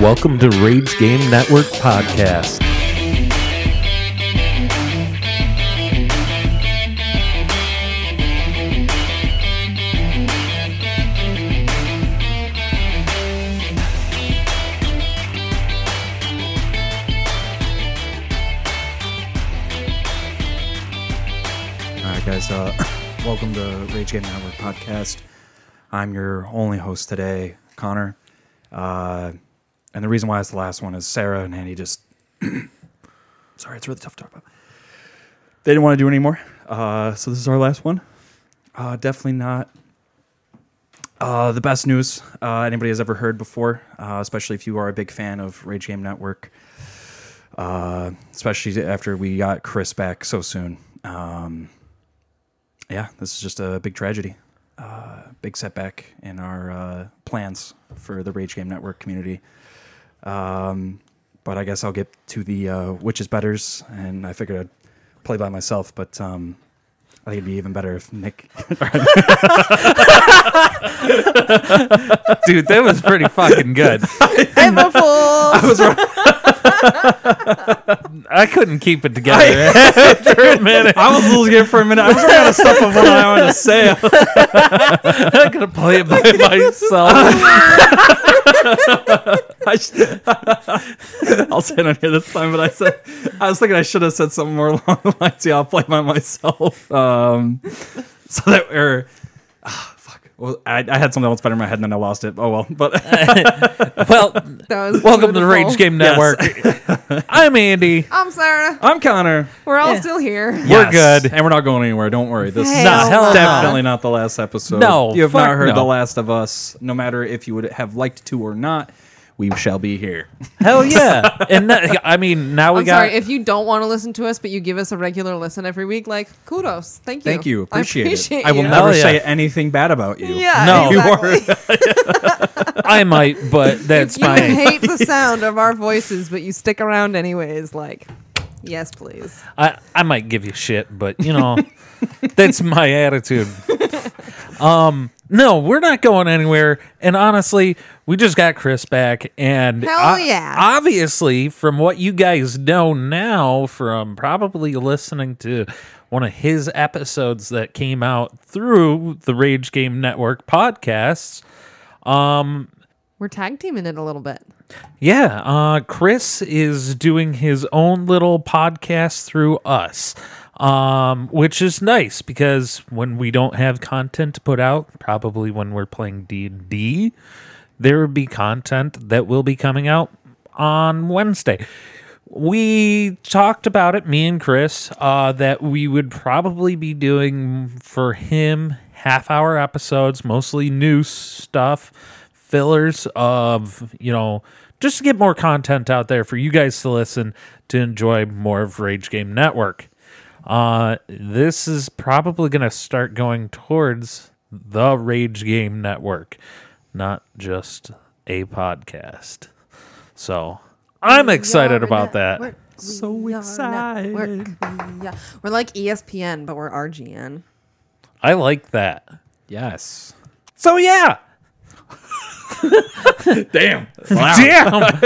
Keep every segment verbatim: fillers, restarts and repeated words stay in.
Welcome to Rage Game Network Podcast. Alright guys, uh, welcome to Rage Game Network Podcast. I'm your only host today, Connor. Uh, and the reason why it's the last one is Sarah and Andy just... Sorry, it's really tough to talk about. They didn't want to do it anymore, uh, so this is our last one. Uh, definitely not uh, the best news uh, anybody has ever heard before, uh, especially if you are a big fan of Rage Game Network, uh, especially after we got Chris back so soon. Um, yeah, this is just a big tragedy. Uh, big setback in our uh, plans for the Rage Game Network community. Um, but I guess I'll get to the uh, which is betters, and I figured I'd play by myself, but um, I think it'd be even better if Nick... Dude, that was pretty fucking good. I'm a fool. I was right. I couldn't keep it together after a minute. I was losing it for a minute. I was running out of stuff of what I wanted to say. I'm going to play it by myself. I sh- I'll say it on here this time, but I said I was thinking I should have said something more along the lines. Yeah, I'll play by myself. Um, so that we're ah, fuck. Well, I, I had something else better in my head, and then I lost it. Oh well. But well, That was welcome to the beautiful. Rage Game Network. I'm Andy. I'm Sarah. I'm Connor. We're all still here. We're good. and we're not going anywhere. Don't worry. This is Hell hell no. definitely not the last episode. No, you have fuck not heard no. The Last of Us. No matter if you would have liked to or not, we shall be here. Hell yeah. And that, I mean, now we I'm got... sorry if you don't want to listen to us, but you give us a regular listen every week. Like, kudos. Thank you. Thank you. Appreciate, I appreciate it. I will you. never Hell yeah. say anything bad about you. Yeah. No. You exactly. I might, but that's You my... hate the sound of our voices, but you stick around anyways. Like, yes, please. I, I might give you shit, but, you know, that's my attitude. Um, no, we're not going anywhere. And honestly, we just got Chris back. And Hell o- yeah. obviously, from what you guys know now, from probably listening to one of his episodes that came out through the Rage Game Network podcasts, um, We're tag teaming it a little bit. yeah, uh, Chris is doing his own little podcast through us, um, which is nice because when we don't have content to put out, probably when we're playing D and D, there will be content that will be coming out on Wednesday. We talked about it, me and Chris, uh, that we would probably be doing for him half-hour episodes, mostly new stuff, fillers of, you know, just to get more content out there for you guys to listen to enjoy more of Rage Game Network. Uh, this is probably going to start going towards the Rage Game Network, not just a podcast. So I'm excited We are a about that. network. So We are a excited. network. We are- We're like E S P N, but we're R G N. I like that. Yes. So yeah. Damn. Damn.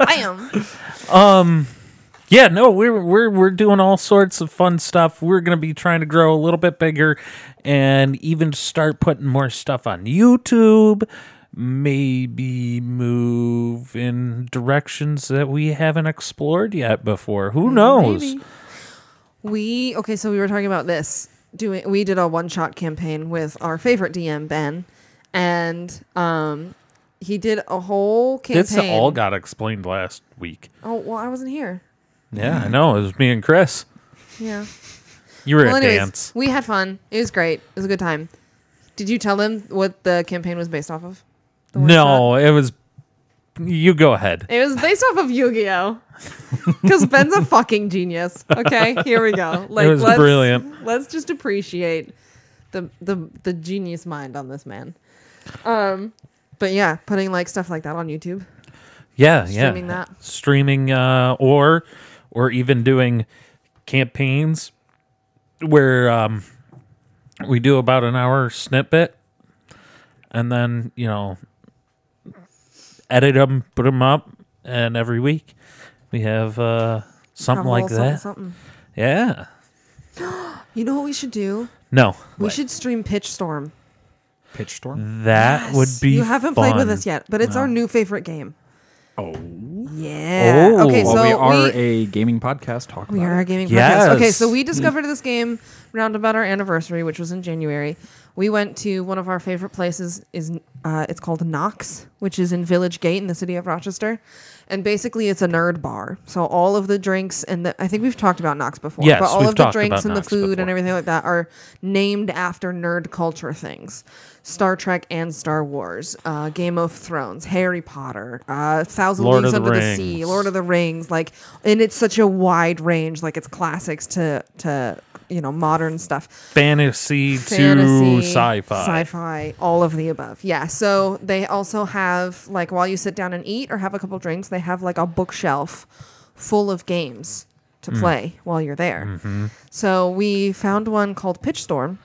Bam. Yeah, no, we're we're we're doing all sorts of fun stuff. We're gonna be trying to grow a little bit bigger, and even start putting more stuff on YouTube. Maybe move in directions that we haven't explored yet before. Who knows? Maybe. We okay, so we were talking about this. Doing we did a one shot campaign with our favorite D M Ben, and um, he did a whole campaign. This all got explained last week. Oh well, I wasn't here. Yeah, I know. It was me and Chris. Yeah. You were Well, at anyways, dance. we had fun. It was great. It was a good time. Did you tell them what the campaign was based off of? The one shot? No, it was. You go ahead. It was based off of Yu-Gi-Oh. Because Ben's a fucking genius. Okay, here we go. Like, It was let's, brilliant. Let's just appreciate the the the genius mind on this man. Um, but yeah, putting like stuff like that on YouTube. Yeah, yeah. Streaming that. Streaming, uh, or or even doing campaigns where um, we do about an hour snippet, and then you know edit them, put them up, and every week we have uh, something Have a like little that. Something, Yeah. something. You know what we should do? No. We should stream Pitch Storm. Pitch Storm. That would be. You haven't played with fun. us yet, but it's our new favorite game. Oh. Yeah. Oh. Okay, Well, so we are we, a gaming podcast. Talk we about are a it. gaming Yes. podcast. Okay, so we discovered this game round about our anniversary, which was in January. We went to one of our favorite places. Is uh, it's called Knox, which is in Village Gate in the city of Rochester, and basically it's a nerd bar. So all of the drinks and the I think we've talked about Knox before, Yes, but all we've of the talked drinks about and the Knox food before. and everything like that are named after nerd culture things. Star Trek and Star Wars, uh, Game of Thrones, Harry Potter, uh, Thousand Lord Leagues of the Under the Sea, Rings. Lord of the Rings, like, and it's such a wide range. Like it's classics to to you know modern stuff. Fantasy, Fantasy, to sci-fi. sci-fi, all of the above. Yeah. So they also have like while you sit down and eat or have a couple drinks, they have like a bookshelf full of games to Mm. play while you're there. Mm-hmm. So we found one called Pitch Storm.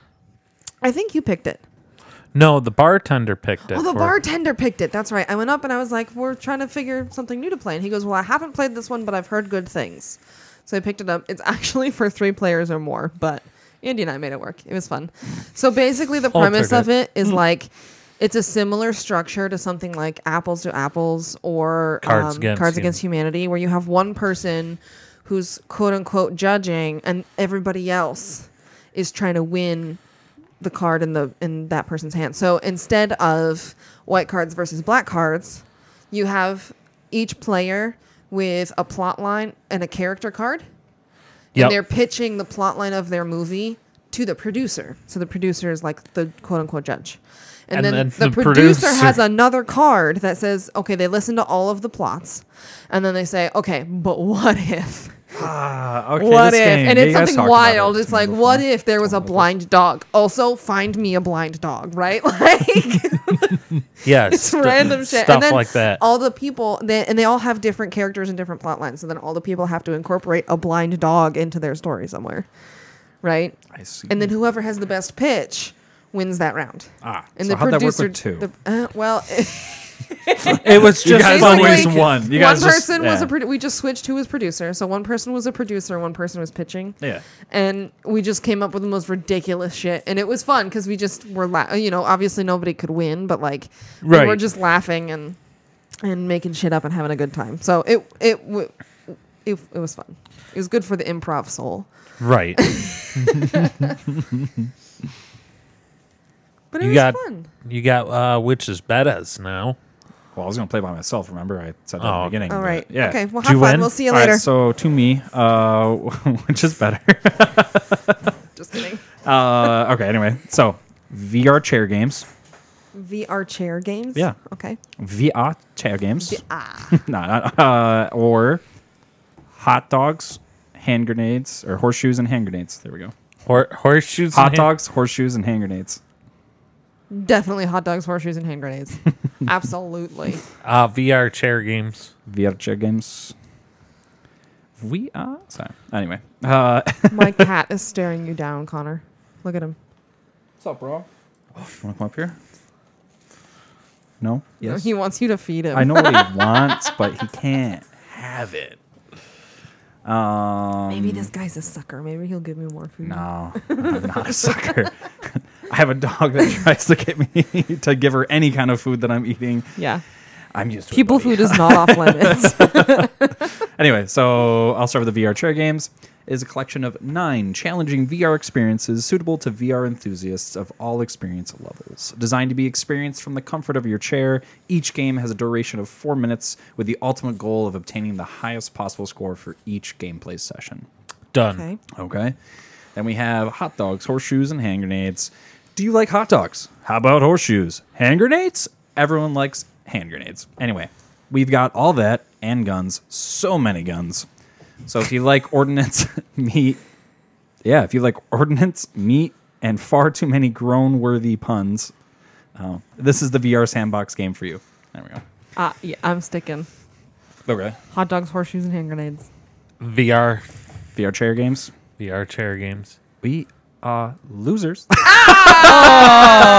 I think you picked it. No, the bartender picked it. Oh, the for- bartender picked it. That's right. I went up and I was like, we're trying to figure something new to play. And he goes, well, I haven't played this one, but I've heard good things. So I picked it up. It's actually for three players or more, but Andy and I made it work. It was fun. So basically the premise of Alternate. it is like, it's a similar structure to something like Apples to Apples or Cards um, Against Cards Hum- Against Humanity, where you have one person who's quote unquote judging and everybody else is trying to win the card in the in that person's hand. So instead of white cards versus black cards, you have each player with a plot line and a character card. Yep. And they're pitching the plot line of their movie to the producer. So the producer is like the quote unquote judge. And, And then, then the, the producer, producer- has another card that says, okay, they listen to all of the plots. And then they say, okay, but what if? Ah, okay. What this if? game. And Yeah, it's you guys something talked about wild. it It's to me like, before. what if there was a blind dog? Also, find me a blind dog, right? Like, Yes. it's random shit. Stuff and then like that. all the people, they, and they all have different characters and different plot lines. So then all the people have to incorporate a blind dog into their story somewhere, right? I see. And then whoever has the best pitch wins that round. Ah, And so the how'd that work producer, with two? the- uh, well, It was You just guys funny. always won. You one guys just- person was yeah. a produ- we just switched who was producer. So one person was a producer, one person was pitching. Yeah. And we just came up with the most ridiculous shit, and it was fun because we just were, la- you know, obviously nobody could win, but like we Right. were just laughing and and making shit up and having a good time. So it it w- it, it was fun. It was good for the improv soul. Right. But it You was got fun. you got uh which is betas now. Well, I was gonna play by myself. Remember, I said that Oh, in the beginning. All but right. Yeah. Okay. Well, Did have you fun. win? We'll see you All right, later. so to me, uh, which is better? Just kidding. uh, okay. Anyway, so V R chair games. V R chair games. Yeah. Okay. V R chair games. Ah. no, not, uh, or hot dogs, hand grenades, or horseshoes and hand grenades. There we go. Hor- horseshoes. Hot and hand- dogs, horseshoes, and hand grenades. Definitely hot dogs, horseshoes, and hand grenades. Absolutely. Uh, V R chair games. V R chair games. V R. Sorry. Anyway. Uh, My cat is staring you down, Connor. Look at him. What's up, bro? You want to come up here? No? Yes? He wants you to feed him. I know what he wants, but he can't have it. Um, Maybe this guy's a sucker. Maybe he'll give me more food. No, I'm not a sucker. I have a dog that tries to get me to give her any kind of food that I'm eating. Yeah. I'm used to People it, buddy. food is not off limits. Anyway, so I'll start with the V R chair games. It is a collection of nine challenging V R experiences suitable to V R enthusiasts of all experience levels. Designed to be experienced from the comfort of your chair, each game has a duration of four minutes with the ultimate goal of obtaining the highest possible score for each gameplay session. Done. Okay. Okay. Then we have hot dogs, horseshoes, and hand grenades. Do you like hot dogs? How about horseshoes? Hand grenades? Everyone likes hand grenades. Anyway, we've got all that and guns. So many guns. So if you like ordnance, meat, yeah, if you like ordnance, meat, and far too many groan-worthy puns, oh, this is the V R sandbox game for you. There we go. Uh, yeah, I'm sticking. Okay. Hot dogs, horseshoes, and hand grenades. V R. V R chair games. V R chair games. We are losers.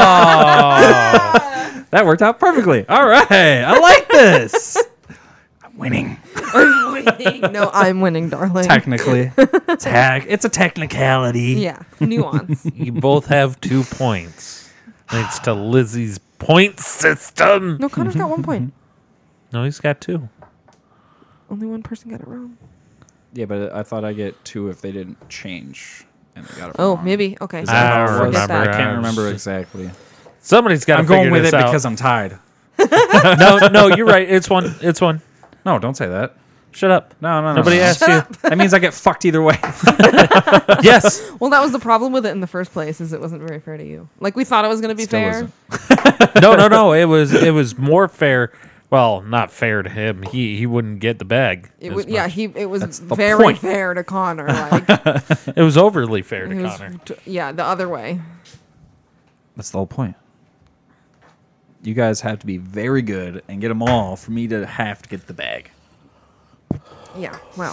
That worked out perfectly. All right. I like this. I Winning. I'm winning. No, I'm winning, darling. Technically. Tech. It's a technicality. Yeah, nuance. You both have two points. Thanks to Lizzie's point system. No, Connor's got one point. No, he's got two. Only one person got it wrong. Yeah, but I thought I get two if they didn't change and they got it Oh, wrong. maybe. Okay. Is so that I how don't it was? forget remember. I that. can't I was remember just- exactly. Somebody's got to I'm figure going with this it out. because I'm tied. no, no, you're right. It's one. It's one. No, don't say that. Shut up. No, no, no. Nobody no. asked you. That means I get fucked either way. Yes. Well, that was the problem with it in the first place, is it wasn't very fair to you. Like, we thought it was going to be Still fair. isn't. No, no, no. It was. It was more fair. Well, not fair to him. He he wouldn't get the bag. It as would, yeah, much. he it was That's the very point. fair to Connor. Like, It was overly fair to it was, Connor. t- yeah, the other way. That's the whole point. You guys have to be very good and get them all for me to have to get the bag. Yeah. Well,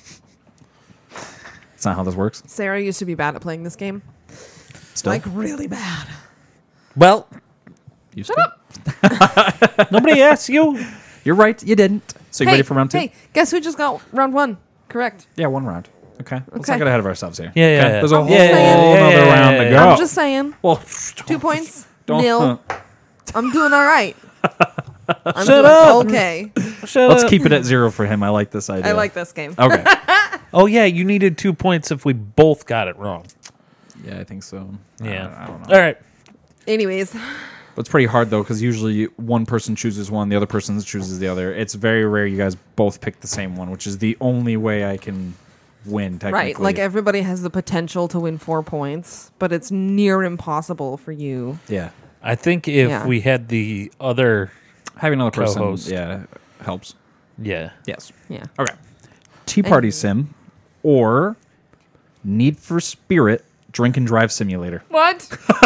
That's not how this works. Sarah used to be bad at playing this game. Still, Like, really bad. Well, you Shut up. nobody asked you. You're right. You didn't. So you hey, ready for round two? Hey, guess who just got round one? Correct. Yeah, one round. Okay. Let's Okay. not get ahead of ourselves here. Yeah, yeah, Okay? yeah. There's a I'm whole just saying. other Yeah, yeah, round yeah, to yeah. go. I'm just saying. well, Two points. don't- Nil. I'm doing all right. I'm Shut doing up. okay. Shut Let's up. keep it at zero for him. I like this idea. I like this game. Okay. Oh yeah, you needed two points if we both got it wrong. Yeah, I think so. Yeah. I, I don't know. All right. Anyways, But it's pretty hard though, because usually one person chooses one, the other person chooses the other. It's very rare you guys both pick the same one, which is the only way I can win. Technically, right. Like, everybody has the potential to win four points, but it's near impossible for you. yeah, I think if Yeah. we had the other, having another person, Co-host. yeah, helps. yeah, Yes. Yeah. Okay. Tea Party Sim or Need for Spirit Drink and Drive Simulator. What?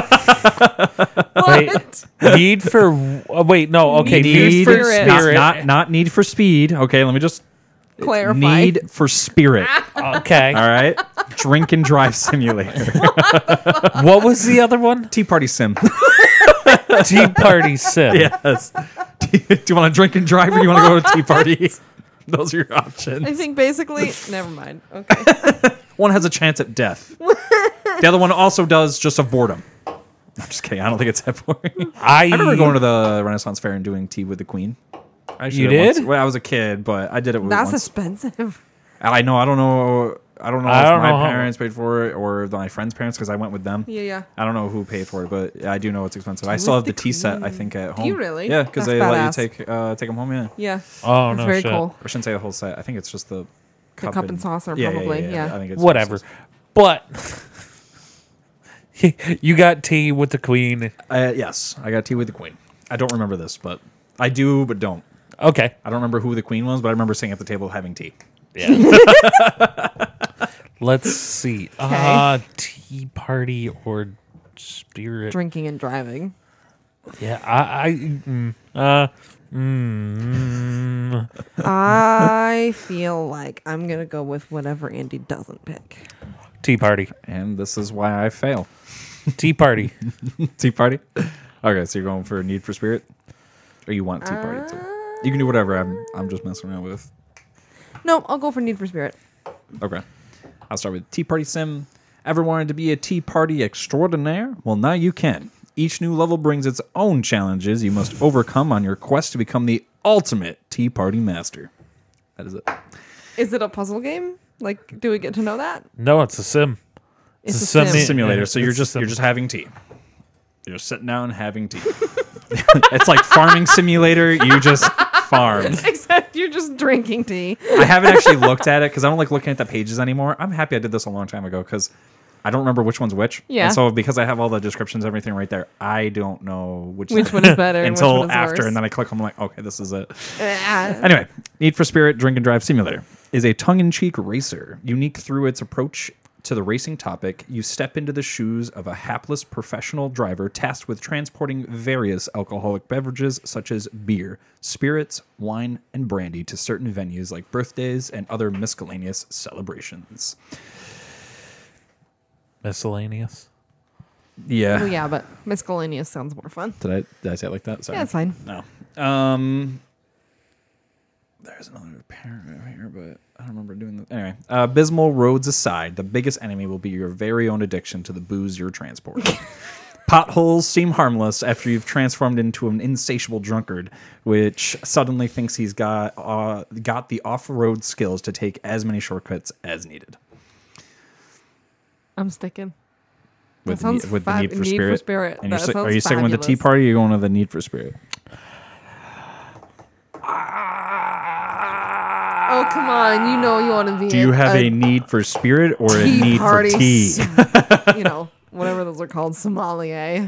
Wait, what? need for uh, wait no okay Need need, for for Spirit. spirit, Not, not not Need for Speed. Okay, let me just Clarify. Need for Spirit. okay. All right. Drink and Drive Simulator. What was the other one? Tea Party Sim. Tea Party Sim. Yes. Do you want to drink and drive or do you want to go to a tea party? Those are your options. I think basically, never mind. Okay. One has a chance at death. The other one also does just of boredom. I'm just kidding. I don't think it's that boring. I, I remember going to the Renaissance Fair and doing tea with the Queen. I You did it once. did? Well, I was a kid, but I did it with That's once. expensive. I know. I don't know. I don't know I if don't my know how- parents paid for it or my friends' parents because I went with them. Yeah, yeah. I don't know who paid for it, but I do know it's expensive. I With still have the the tea set. I Queen. think at Do home. you really? Yeah, because That's they badass. let you take uh, take them home. Yeah, Yeah. oh It's no very shit. cool. I shouldn't say the whole set. I think it's just the The cup and saucer, yeah, probably, Yeah, yeah. I think it's Whatever, but you got tea with the Queen. Uh, yes, I got tea with the Queen. I don't remember this, but I do, but don't. Okay. I don't remember who the Queen was, but I remember sitting at the table having tea. Yeah. Let's see. Uh Tea Party or Spirit. Drinking and driving. Yeah, I, I mm, uh, mm, I feel like I'm going to go with whatever Andy doesn't pick. Tea Party. And this is why I fail. Tea Party. Tea Party? Okay, so you're going for Need for Spirit? Or you want Tea Party too? You can do whatever. I'm I'm just messing around with. No, I'll go for Need for Spirit. Okay. I'll start with Tea Party Sim. Ever wanted to be a tea party extraordinaire? Well, now you can. Each new level brings its own challenges you must overcome on your quest to become the ultimate tea party master. That is it. Is it a puzzle game? Like, do we get to know that? No, it's a sim. It's, a a sim- sim. Yeah, Simulator. So you're it's just sim- you're just having tea. You're just sitting down having tea. It's like farming simulator. You just farm. Except you're just drinking tea. I haven't actually looked at it because I don't like looking at the pages anymore. I'm happy I did this a long time ago because I don't remember which one's which. Yeah. And so because I have all the descriptions, everything right there, I don't know which Which one is better and which until one is after, worse. and then I click. I'm like, okay, this is it. Ah. Anyway, Need for Spirit Drink and Drive Simulator is a tongue-in-cheek racer, unique through its approach to the racing topic. You step into the shoes of a hapless professional driver tasked with transporting various alcoholic beverages such as beer, spirits, wine, and brandy to certain venues like birthdays and other miscellaneous celebrations. Miscellaneous. Yeah. Well, yeah, but miscellaneous sounds more fun. Did I did I say it like that? Sorry. Yeah, it's fine. No. Um There's another paragraph here, but I don't remember doing that. Anyway, uh, abysmal roads aside, the biggest enemy will be your very own addiction to the booze you're transporting. Potholes seem harmless after you've transformed into an insatiable drunkard, which suddenly thinks he's got uh, got the off-road skills to take as many shortcuts as needed. I'm sticking. With, That the, sounds with the fab- need for Need spirit. for Spirit. And you're That stick- are sounds you sticking with the Tea fabulous. Party or are you going with the Need for Spirit? Oh, come on. You know you want to be Do you have a, a need for spirit or a tea need party, for tea? you know, whatever those are called, sommelier.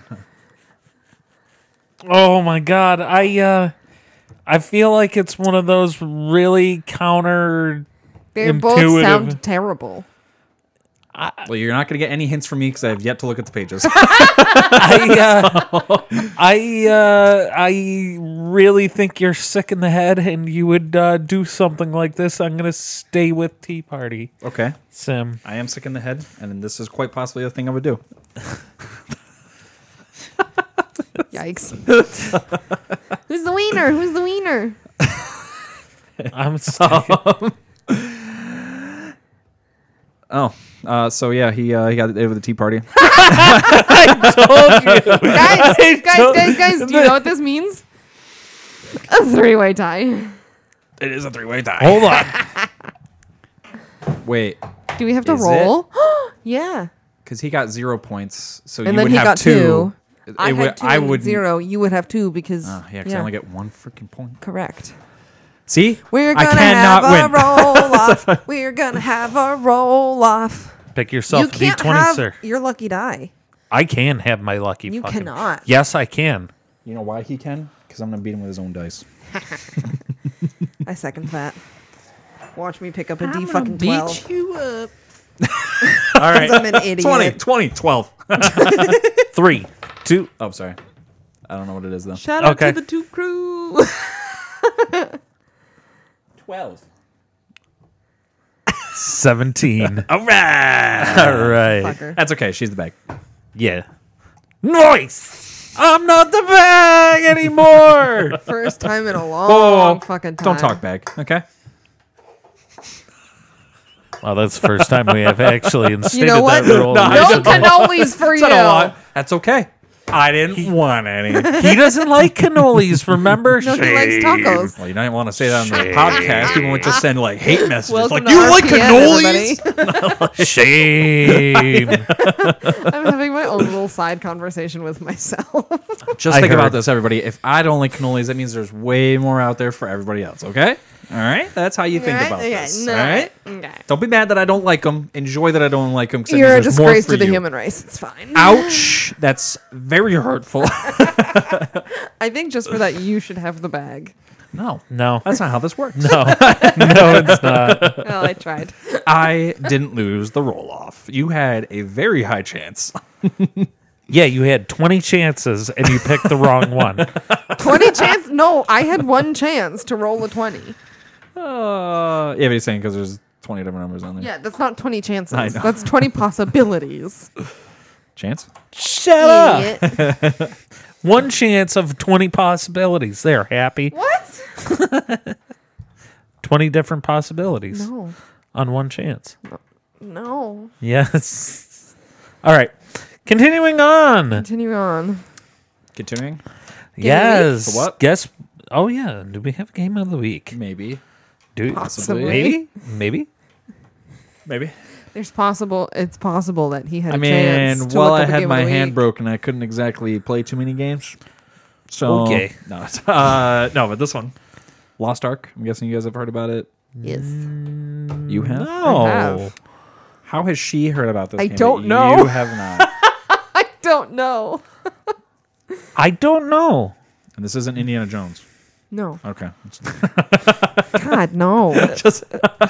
Oh my god, I uh I feel like it's one of those really counter They both Intuitive. sound terrible. Well, you're not going to get any hints from me because I have yet to look at the pages. I uh, I uh I really think you're sick in the head and you would uh, do something like this. I'm gonna stay with Tea Party. Okay. Sim. I am sick in the head, and this is quite possibly a thing I would do. Yikes. Who's the wiener? Who's the wiener? I'm sticking. Oh, uh, so yeah, he uh, he got it over the Tea Party. Guys, guys, guys, guys, do you know what this means? A three-way tie. It is a three-way tie. Hold on. Wait, Do we have to Is roll? Yeah. because he got zero points, so And you then would he have got two. two. I It would- had two I and would zero. You would have two because Oh, yeah, because I only get one freaking point. correct. See, We're I gonna cannot have win. a roll off. We're gonna have a roll off. Pick yourself You a D can't twenty, have sir. your lucky die. I can have my lucky You fucking. cannot. Yes, I can. You know why he can? Because I'm gonna beat him with his own dice. I second that. Watch me pick up a D fucking twelve. you up. All right. I'm an idiot. twenty, twenty, twelve. Three, two. Oh, sorry. I don't know what it is though. Shout out Okay. to the two crew. twelve. seventeen. All right. All right. Fucker. That's okay. She's the bag. Yeah. Nice. I'm not the bag anymore. First time in a long Whoa, fucking time. Don't talk bag. Okay. Well, that's the first time we have actually instated You know what? that rule. No, I No should- cannolis for you. That's not a lot. That's okay. I didn't want any. He doesn't like cannolis, remember? No, he likes Shame. tacos. Well, you don't want to say that on the Shame. podcast. People would just send like hate messages, Welcome like to you R like P N, cannolis. everybody. Shame. I'm having my own little side conversation with myself. Just I think about heard. this, everybody. If I don't like cannolis, that means there's way more out there for everybody else. Okay. All right. That's how you think Right? about Okay, this. no. All right. Okay. Don't be mad that I don't like them. Enjoy that I don't like them. You're a means there's more disgrace for to the you. human race. It's fine. Ouch. That's very hurtful. I think just for that, you should have the bag. No. No. That's not how this works. No. No, it's not. Well, I tried. I didn't lose the roll off. You had a very high chance. Yeah, you had twenty chances and you picked the wrong one. twenty chance? No, I had one chance to roll a twenty. Uh, yeah, but he's saying because there's twenty different numbers on there. Yeah, that's not twenty chances. I know. That's twenty possibilities. Chance? Shut up. Idiot. One chance of twenty possibilities. They're happy. What? twenty different possibilities No. on one chance. No. Yes. All right. Continuing on. Continue on. Continuing? Yes. For what? Guess. Oh, yeah. Do we have game of the week? Maybe. Do Possibly. Maybe? Maybe? Maybe. There's possible. It's possible that he had. I a chance mean, to well, look I up a had game my of the hand week. broken. I couldn't exactly play too many games. So Okay. No, uh, no, but this one, Lost Ark. I'm guessing you guys have heard about it. Yes. You have? No. I have. How has she heard about this? I game that don't know. You have not. I don't know. I don't know. And this isn't Indiana Jones. No. Okay. God, no. Just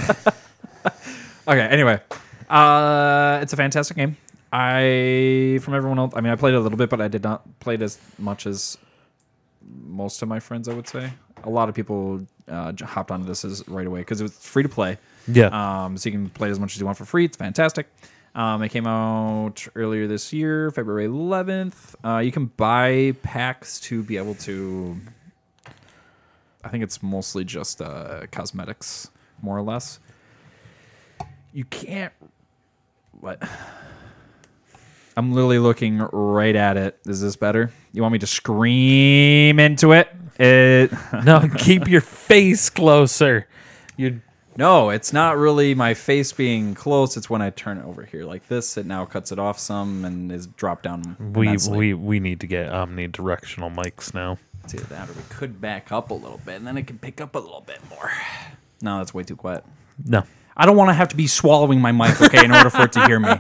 okay. Anyway, uh, it's a fantastic game. I, from everyone else, I mean, I played it a little bit, but I did not play it as much as most of my friends. I would say a lot of people uh, j- hopped onto this as right away because it was free to play. Yeah. Um, so you can play as much as you want for free. It's fantastic. Um, it came out earlier this year, February eleventh. Uh, you can buy packs to be able to I think it's mostly just uh, cosmetics, more or less. You can't. What? I'm literally looking right at it. Is this better? You want me to scream into it? It. No, keep your face closer. You. No, it's not really my face being close. It's when I turn it over here like this. It now cuts it off some and is dropped down. We immensely. we we need to get omnidirectional mics now. It's either that or we could back up a little bit and then it can pick up a little bit more. No, that's way too quiet. No. I don't want to have to be swallowing my mic, okay, in order for it to hear me.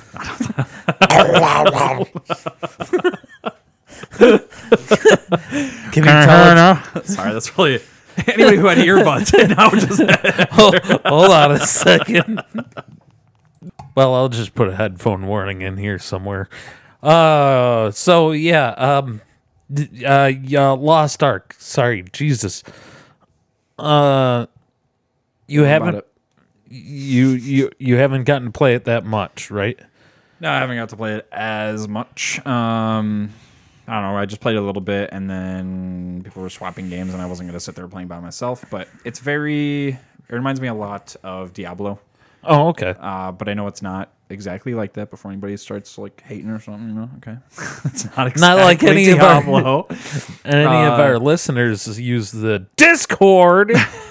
Can you tell us? Sorry, that's really anybody who had earbuds. And now just hold, hold on a second. Well, I'll just put a headphone warning in here somewhere. Uh, so yeah, um, d- uh, yeah, Lost Ark. Sorry, Jesus. Uh, you haven't it. you you you haven't gotten to play it that much, right? No, I haven't got to play it as much. Um, I don't know. I just played it a little bit, and then people were swapping games, and I wasn't going to sit there playing by myself. But it's very. It reminds me a lot of Diablo. Oh, okay. Uh, but I know it's not exactly like that. Before anybody starts like hating or something, you know, okay, it's not exactly Not like any of our- Diablo. Any of Uh, our listeners use the Discord.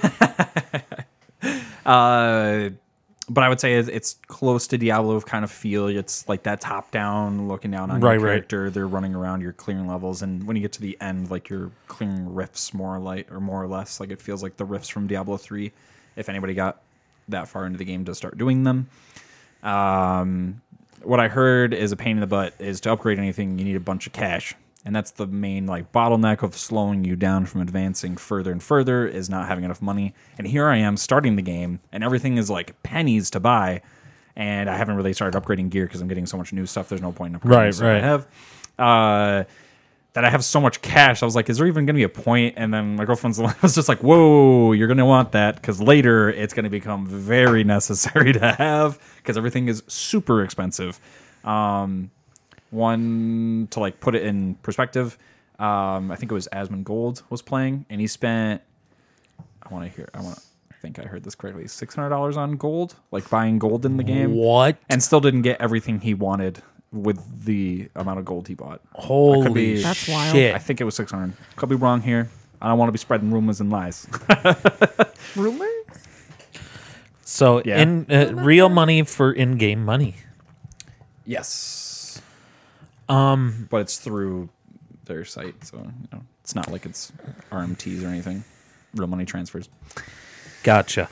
Uh, but I would say it's, it's close to Diablo kind of feel. It's like that top down, looking down on Right, your right. character. They're running around, you're clearing levels, and when you get to the end, like you're clearing rifts more like or more or less. Like it feels like the rifts from Diablo three. If anybody got that far into the game to start doing them. Um, what I heard is a pain in the butt is to upgrade anything, you need a bunch of cash. And that's the main like bottleneck of slowing you down from advancing further and further is not having enough money. And here I am starting the game, and everything is like pennies to buy, and I haven't really started upgrading gear because I'm getting so much new stuff. There's no point in upgrading Right, stuff right. I have. Uh, that I have so much cash. I was like, is there even going to be a point? And then my girlfriend's was just like, whoa, you're going to want that because later it's going to become very necessary to have because everything is super expensive. Um, one, to like put it in perspective, um, I think it was Asmund Gold was playing, and he spent, I want to hear, I want to think I heard this correctly, six hundred dollars on gold, like buying gold in the game. What? And still didn't get everything he wanted with the amount of gold he bought. Holy be- That's wild. shit. I think it was six hundred. Could be wrong here. I don't want to be spreading rumors and lies. Rumors? So Yeah. in uh, real money for in-game money. Yes. Um, But it's through their site, so you know, it's not like it's R M Ts or anything. Real money transfers. gotcha.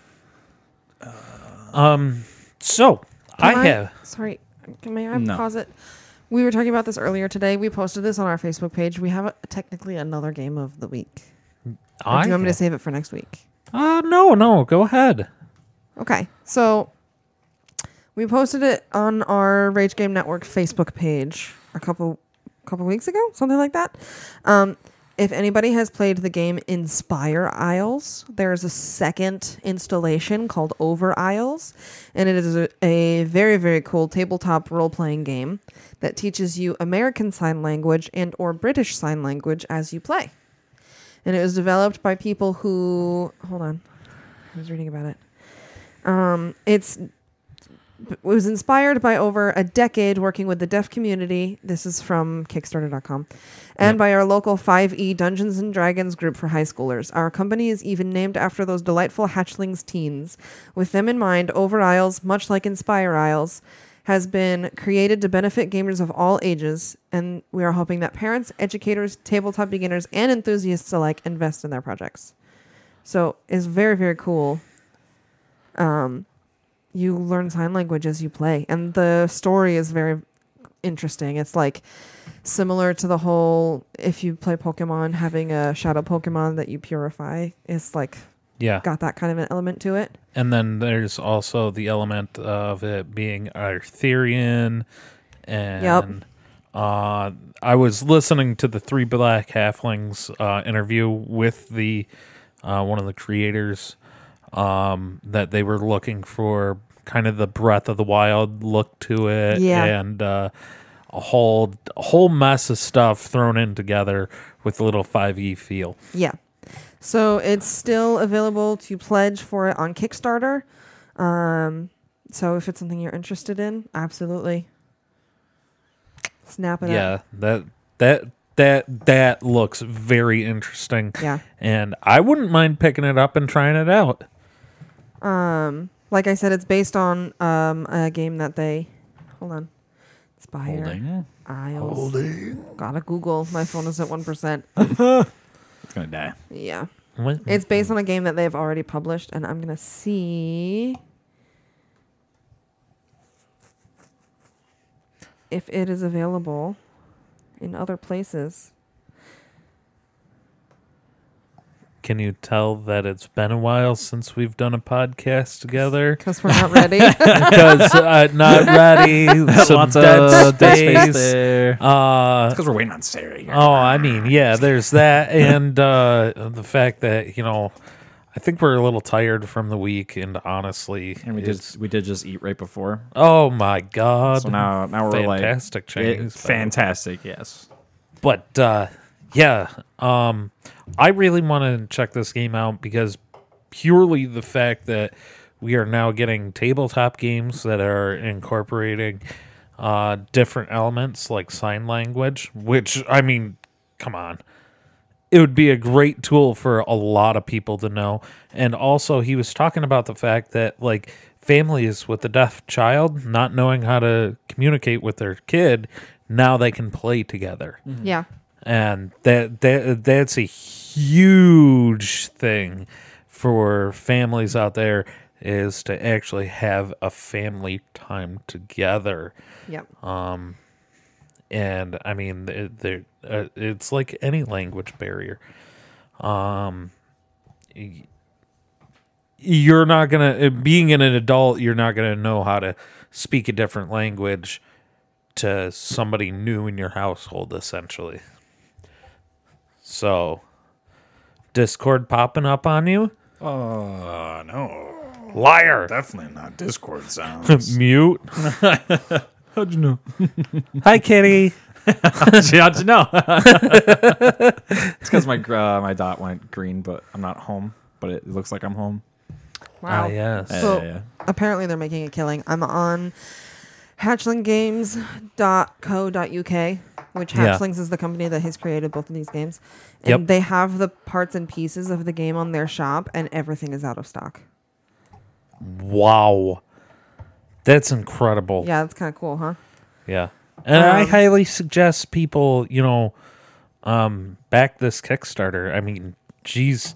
Um, so Can I have Sorry, can may I No. pause it? We were talking about this earlier today. We posted this on our Facebook page. We have a, technically another game of the week. Or I do you want me to have- save it for next week? Uh, no, no, go ahead. Okay, so we posted it on our Rage Game Network Facebook page a couple couple weeks ago, something like that. Um, if anybody has played the game Inspire Isles, there's a second installation called Over Isles, and it is a, a very, very cool tabletop role-playing game that teaches you American Sign Language and or British Sign Language as you play. And it was developed by people who... Hold on. I was reading about it. Um, it's it was inspired by over a decade working with the deaf community. This is from Kickstarter dot com. And Yep. by our local five E Dungeons and Dragons group for high schoolers. Our company is even named after those delightful hatchlings teens. With them in mind, Over Isles, much like Inspire Isles, has been created to benefit gamers of all ages, and we are hoping that parents, educators, tabletop beginners, and enthusiasts alike invest in their projects. So it's very, very cool. Um, you learn sign language as you play, and the story is very interesting. It's like similar to the whole, if you play Pokemon, having a shadow Pokemon that you purify. It's like Yeah. got that kind of an element to it. And then there's also the element of it being Arthurian. And Yep. uh, I was listening to the Three Black Halflings uh, interview with the uh, one of the creators um, that they were looking for kind of the Breath of the Wild look to it. Yeah. And uh, a whole, a whole mess of stuff thrown in together with a little five E feel. Yeah. So it's still available to pledge for it on Kickstarter. Um, so if it's something you're interested in, absolutely snap it Yeah, up. that that that that looks very interesting. Yeah. And I wouldn't mind picking it up and trying it out. Um, like I said, it's based on um a game that they hold on. Spire Holding. Isles. Holding. Gotta Google. My phone is at one percent. It's gonna die. Yeah. What? It's based on a game that they've already published, and I'm gonna see if it is available in other places. Can you tell that it's been a while since we've done a podcast together? Because we're not ready. Because uh, not ready. Some Lots dead of dead space space. there. Uh, Because we're waiting on Sarah here. oh, I mean, yeah. There's that, and uh, the fact that you know, I think we're a little tired from the week, and honestly, and we it's- did we did just eat right before. Oh my god! So now now we're fantastic like Chinese, it- fantastic, yes. But uh, yeah, um, I really want to check this game out because purely the fact that we are now getting tabletop games that are incorporating uh, different elements like sign language, which, I mean, come on. It would be a great tool for a lot of people to know. And also, he was talking about the fact that, like, families with a deaf child not knowing how to communicate with their kid, now they can play together. Yeah. And that that that's a huge thing for families out there, is to actually have a family time together. Yep. And I mean, they're, they're, uh, it's like any language barrier. Um, y- you're not gonna, uh, being an adult, you're not gonna know how to speak a different language to somebody new in your household, essentially. So, Discord popping up on you? Oh no. Liar! Definitely not Discord sounds. Mute. How'd you know? Hi, kitty. How'd you know? It's because my uh, my dot went green, but I'm not home. But it looks like I'm home. Wow. Ah, yes. Yeah, So yeah, yeah. apparently they're making a killing. I'm on hatchling games dot co dot U K, which Yeah. Hatchlings is the company that has created both of these games. And Yep. they have the parts and pieces of the game on their shop, and everything is out of stock. Wow. That's incredible. Yeah, that's kind of cool, huh? Yeah. And I Um, highly suggest people, you know, um, back this Kickstarter. I mean, geez,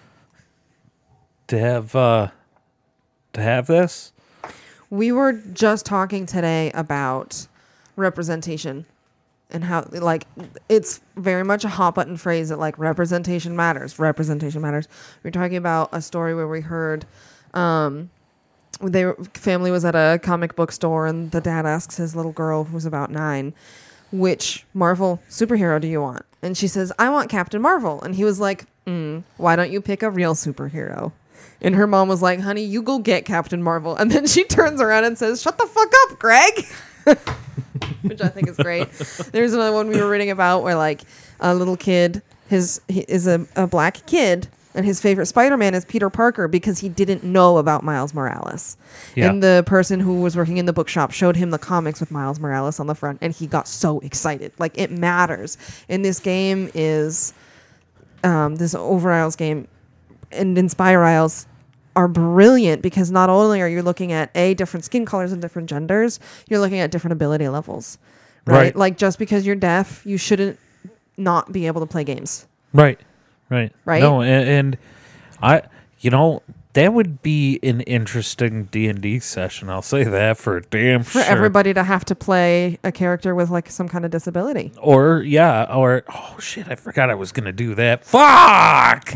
to have uh, to have this. We were just talking today about representation and how, like, it's very much a hot button phrase that, like, representation matters. Representation matters. We were talking about a story where we heard um, they were, family was at a comic book store, and the dad asks his little girl, who's about nine, which Marvel superhero do you want? And she says, I want Captain Marvel. And he was like, mm, why don't you pick a real superhero? And her mom was like, honey, you go get Captain Marvel. And then she turns around and says, shut the fuck up, Greg. Which I think is great. There's another one we were reading about where, like, a little kid his he is a, a black kid, and his favorite Spider-Man is Peter Parker because he didn't know about Miles Morales. Yeah. And the person who was working in the bookshop showed him the comics with Miles Morales on the front, and he got so excited. Like, it matters. And this game is um, this Over Isles game and Inspire Isles are brilliant because not only are you looking at a different skin colors and different genders, you're looking at different ability levels, right? Right. Like, just because you're deaf, you shouldn't not be able to play games. Right. Right. Right? No, and, and I, you know, that would be an interesting D and D session. I'll say that for damn For sure. everybody to have to play a character with, like, some kind of disability. Or yeah, or oh shit, I forgot I was gonna do that. Fuck.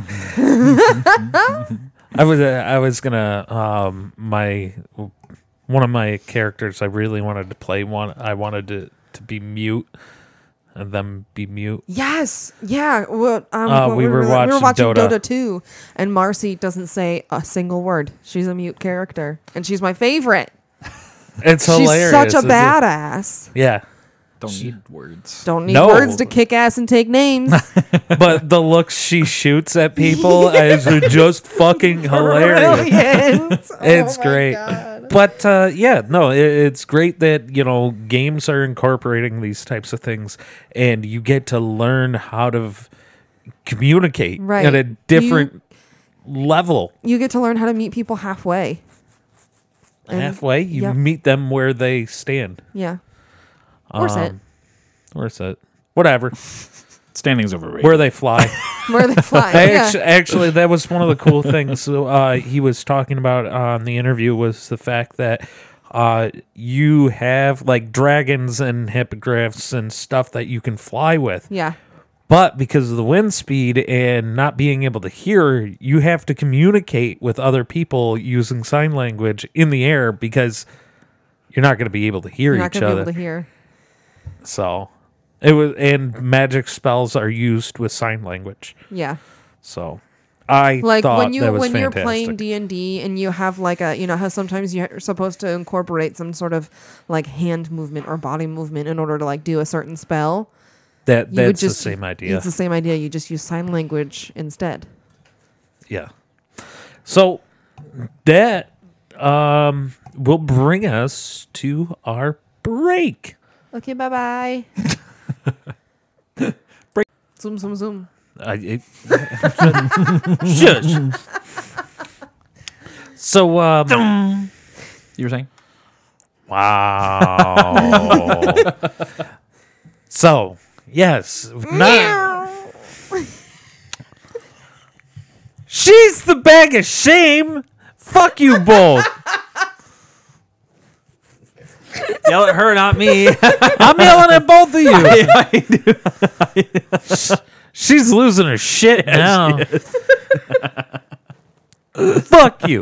I was uh, I was gonna um my one of my characters I really wanted to play one. I wanted to to be mute and them be mute. Yes, yeah. Well, um, Uh, what we were we were watching watching Dota. Dota two, and Marcy doesn't say a single word. She's a mute character, and she's my favorite. It's She's hilarious. such a It's badass. yeah. Don't need words. Don't need No. words to kick ass and take names. But the looks she shoots at people is just fucking hilarious. Brilliant. It's Oh my great. God. But uh, yeah, no, it, it's great that, you know, games are incorporating these types of things and you get to learn how to v- communicate Right. at a different level. You get to learn how to meet people halfway. And- Halfway, you yep. meet them where they stand. Yeah. Or sit. Um, Or sit. Whatever. Standing's overrated. Where they fly. Where they fly. I yeah. actu- actually, that was one of the cool things uh, he was talking about on the interview was the fact that uh, you have like dragons and hippogriffs and stuff that you can fly with. yeah. But because of the wind speed and not being able to hear, you have to communicate with other people using sign language in the air because you're not going to be able to hear You're not each going to be other. able to hear. So it was, and magic spells are used with sign language. Yeah. So I Like thought when you that was when you're fantastic. playing D and D and you have like a you know how sometimes you're supposed to incorporate some sort of like hand movement or body movement in order to like do a certain spell. that You would that's just the same idea. It's the same idea. You just use sign language instead. Yeah. So that um will bring us to our break. Okay, bye bye. Break. Zoom zoom zoom. I, it, Shush. So um You were saying? wow. So yes, not, she's the bag of shame. Fuck you both. Yell at her, not me. I'm yelling at both of you. She's losing her shit now. Fuck you.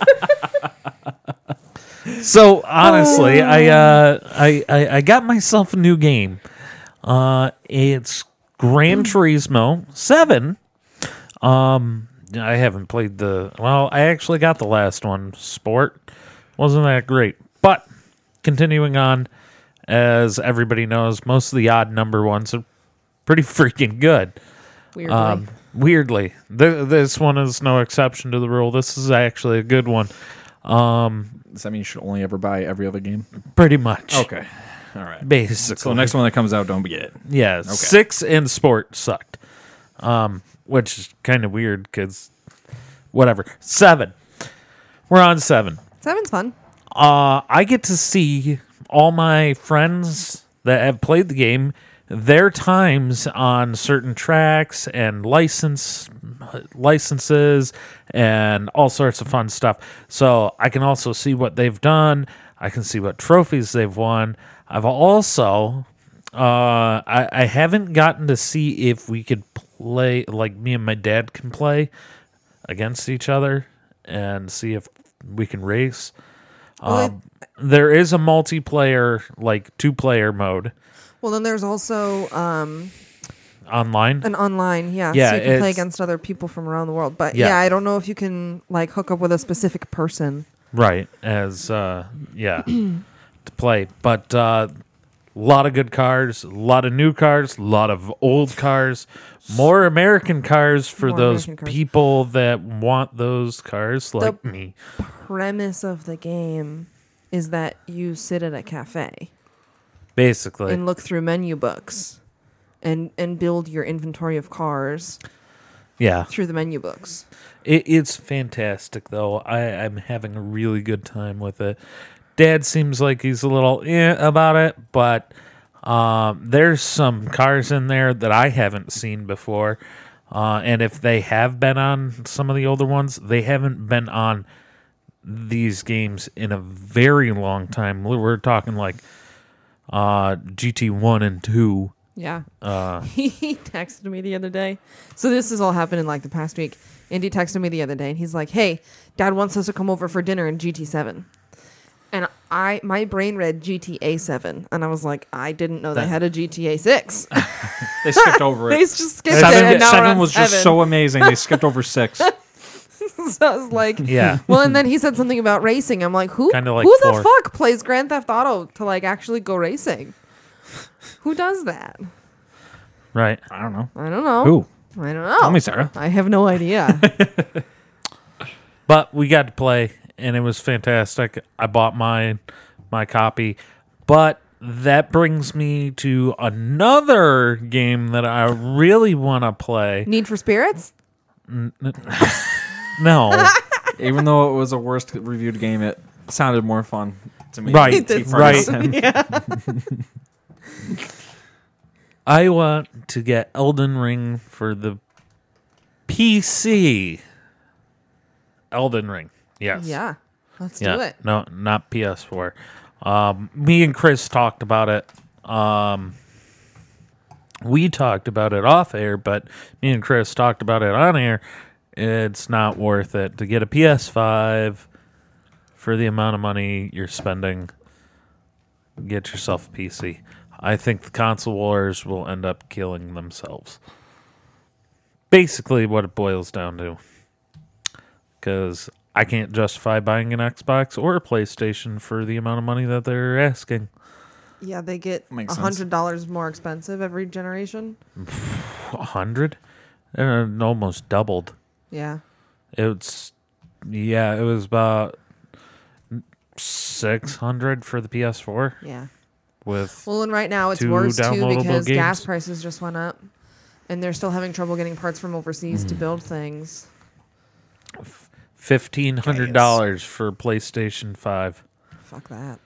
So honestly, I, uh, I I I got myself a new game. Uh, it's Gran Turismo seven. Um, I haven't played the. Well, I actually got the last one. Sport wasn't that great, but continuing on, as everybody knows, most of the odd number ones are pretty freaking good. Weirdly. Um, weirdly, Th- this one is no exception to the rule. This is actually a good one. Um, Does that mean you should only ever buy every other game? pretty much. Okay. All right. Basically. So the next one that comes out, don't get it. Yeah, six in sport sucked, um, which is kind of weird because whatever. Seven, we're on seven. Seven's fun. Uh, I get to see all my friends that have played the game, their times on certain tracks and license licenses and all sorts of fun stuff. So I can also see what they've done. I can see what trophies they've won. I've also, uh, I, I haven't gotten to see if we could play, like me and my dad can play against each other and see if we can race. Well, Um, there is a multiplayer, like two-player mode Well, then there's also um, online. an online, yeah, Yeah, so you can play it's- against other people from around the world. But Yeah. yeah. I don't know if you can like hook up with a specific person. Right, as uh yeah, to play. But a uh, lot of good cars, a lot of new cars, a lot of old cars, more American cars for More those American cars. people that want those cars like me. Premise of the game is that you sit at a cafe Basically. and look through menu books and and build your inventory of cars Yeah. through the menu books. It, it's fantastic, though. I, I'm having a really good time with it. Dad seems like he's a little eh about it, but um, there's some cars in there that I haven't seen before. Uh, and if they have been on some of the older ones, they haven't been on these games in a very long time. We're talking like uh, G T one and two. Yeah. Uh, He texted me the other day. So this has all happened in like the past week. And he texted me the other day and he's like, "Hey, Dad wants us to come over for dinner in G T seven." And I my brain read G T A seven and I was like, I didn't know they That- had a G T A six. They skipped over They it. just skipped Seven, it and now we're seven on was just seven. so amazing. They skipped over six. So I was like, yeah. well, and then he said something about racing. I'm like, who Kinda like who the four. fuck plays Grand Theft Auto to like actually go racing? Who does that? Right. I don't know. I don't know. Who? I don't know. Tell me, Sarah. I have no idea. But we got to play, and it was fantastic. I bought my my copy, but that brings me to another game that I really want to play. Need for Spirits? No, Even though it was a worst reviewed game, it sounded more fun to me. Right, T That's right. Frozen. Yeah. I want to get Elden Ring for the P C. Elden Ring, yes. Yeah. Let's Yeah, do it. no, not P S four. Um, me and Chris talked about it. Um, we talked about it off air, but me and Chris talked about it on air. It's not worth it to get a P S five for the amount of money you're spending. Get yourself a P C. I think the console wars will end up killing themselves. Basically, what it boils down to. Because I can't justify buying an Xbox or a PlayStation for the amount of money that they're asking. Yeah, they get Makes a sense. hundred dollars more expensive every generation. A hundred? And it almost doubled. Yeah. It's yeah, it was about six hundred for the P S four Yeah. with Well, and right now it's Two worse too downloadable because gas games. prices just went up, and they're still having trouble getting parts from overseas Mm. to build things. fifteen hundred dollars for PlayStation five. Fuck that.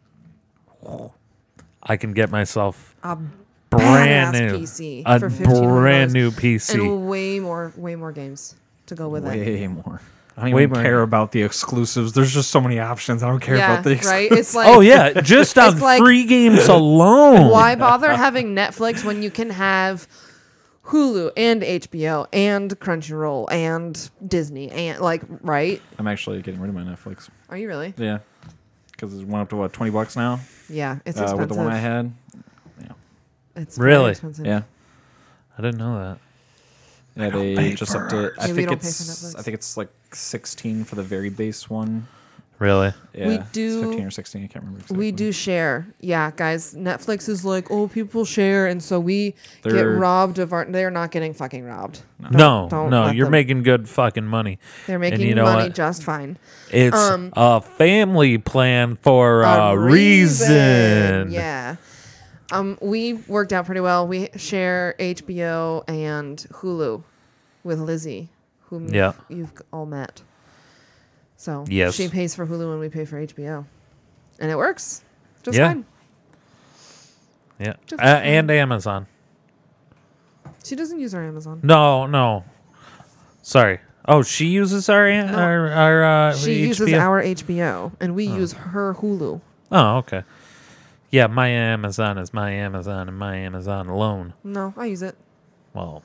I can get myself A brand badass new P C a for fifteen hundred dollars brand new P C. and way more, way more games to go with it. Way more. I don't Way even more. care about the exclusives. There's just so many options. I don't care Yeah, about the exclusives. right. It's like, Oh yeah, just on It's like- free games alone. why bother having Netflix when you can have Hulu and H B O and Crunchyroll and Disney and like, right? I'm actually getting rid of my Netflix. Are you really? Yeah. Because it went up to, what, twenty bucks now? Yeah, it's Uh, expensive. with the one I had. It's Really? very expensive. Yeah. I didn't know that. Yeah, don't they pay just for up to. I Yeah, we think don't pay for it's. Netflix. I think it's like sixteen for the very base one. Really? Yeah, We it's do- fifteen or sixteen. I can't remember. Exactly. We do share. Yeah, guys. Netflix is like, oh, people share. And so we get They're- robbed of our. They're not getting fucking robbed. No, don't no, let you're them. making good fucking money. They're And making you know money what? just fine. It's Um, a family plan for a, reason. Yeah. Um, we worked out pretty well. We share H B O and Hulu with Lizzie, whom Yeah. you've all met. So Yes. she pays for Hulu and we pay for H B O, and it works just Yeah. fine. Yeah. Just Uh, and Amazon. She doesn't use our Amazon. No, no. Sorry. Oh, she uses our an- No. our, our uh, She H uses B O? our H B O, and we use her Hulu. Oh, okay. Yeah, my Amazon is my Amazon and my Amazon alone. No, I use it. Well,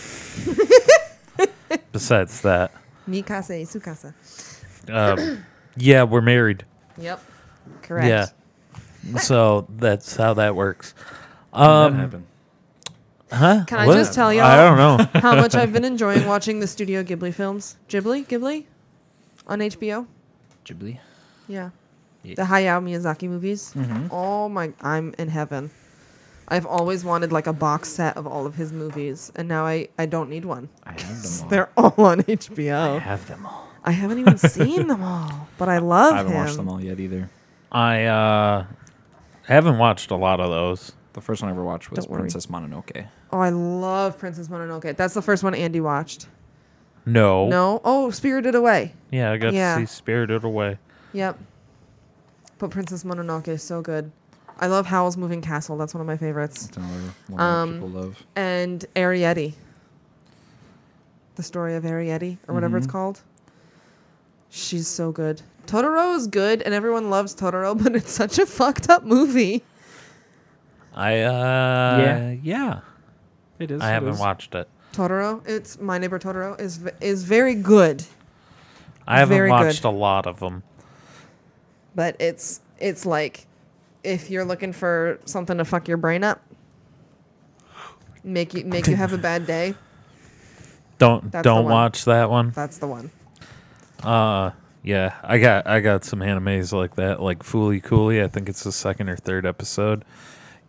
besides that, Mi casa y su casa. um, yeah, we're married. Yep. Correct. Yeah. So that's how that works. How did Um, that happen? huh? Can I What? just tell y'all? I don't know. How much I've been enjoying watching the Studio Ghibli films. Ghibli? Ghibli? On H B O? Ghibli. Yeah. Yeah. The Hayao Miyazaki movies. Mhm. Oh my, I'm in heaven. I've always wanted like a box set of all of his movies, and now I, I don't need one. I have them all. They're all on H B I O. have them all. I haven't even seen them all, but I love I haven't him. watched them all yet either. I uh, haven't watched a lot of those. The first one I ever watched was Don't worry. Princess Mononoke. Oh, I love Princess Mononoke. That's the first one Andy watched. No. No? Oh, Spirited Away. Yeah, I got Yeah. to see Spirited Away. Yep. But Princess Mononoke is so good. I love Howl's Moving Castle. That's one of my favorites. That's another one Um, that people love. And Arrietty. The story of Arrietty, or whatever it's Mhm. called. She's so good. Totoro is good, and everyone loves Totoro, but it's such a fucked up movie. I uh, Yeah. yeah. It is. I it haven't is. watched it. Totoro, it's My Neighbor Totoro is v- is very good, I haven't Very watched good. a lot of them. but it's it's like if you're looking for something to fuck your brain up, make you make you have a bad day. Don't That's the don't one. watch that one. That's the one. Uh, yeah, I got I got some animes like that, like Fooly Cooly. I think it's the second or third episode.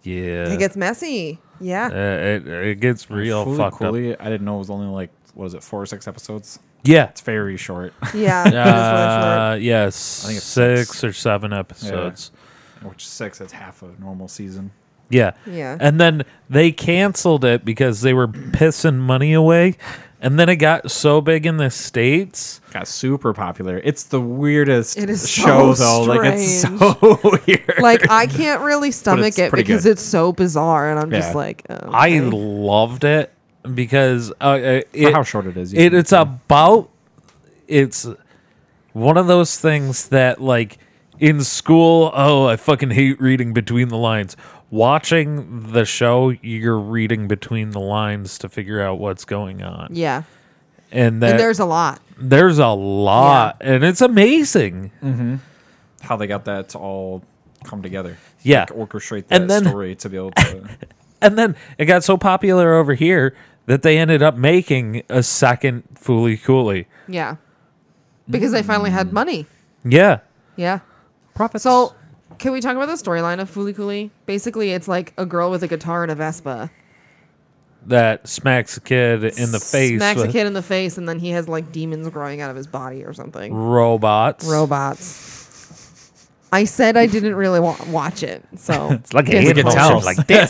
Yeah. It gets messy. Yeah. Uh, it, it gets real Fooly fucked up. Cooly, I didn't know it was only like, what is it, four or six episodes? Yeah. It's very short. Yeah. It is really Uh, short. yes. I think it's six, six. or seven episodes. Which six, it's half a normal season. Yeah. Yeah. And then they canceled it because they were pissing money away. And then it got so big in the States. Got super popular. It's the weirdest It is show, so though. Like, it's strange. so weird. Like, I can't really stomach it's it pretty because good. it's so bizarre, and I'm just Yeah. like, oh, I okay. loved it because uh, uh, For it, how short it is. you it can- it's about it's one of those things that like in school, oh, I fucking hate reading between the lines. Watching the show, you're reading between the lines to figure out what's going on. Yeah. And that And there's a lot. there's a lot and it's amazing. how they got that to all come together. Yeah. Like, orchestrate that And then- story to be able to. And then it got so popular over here that they ended up making a second Fooly Cooly. Yeah. Because they finally had money. Yeah. Yeah. Profits. So, can we talk about the storyline of Fooly Cooly? Basically, it's like a girl with a guitar and a Vespa. That smacks a kid in the face Smacks a with kid in the face, and then he has like demons growing out of his body or something. robots. Robots. I said I didn't really wa- watch it, so It's like Disney animals tell. like this.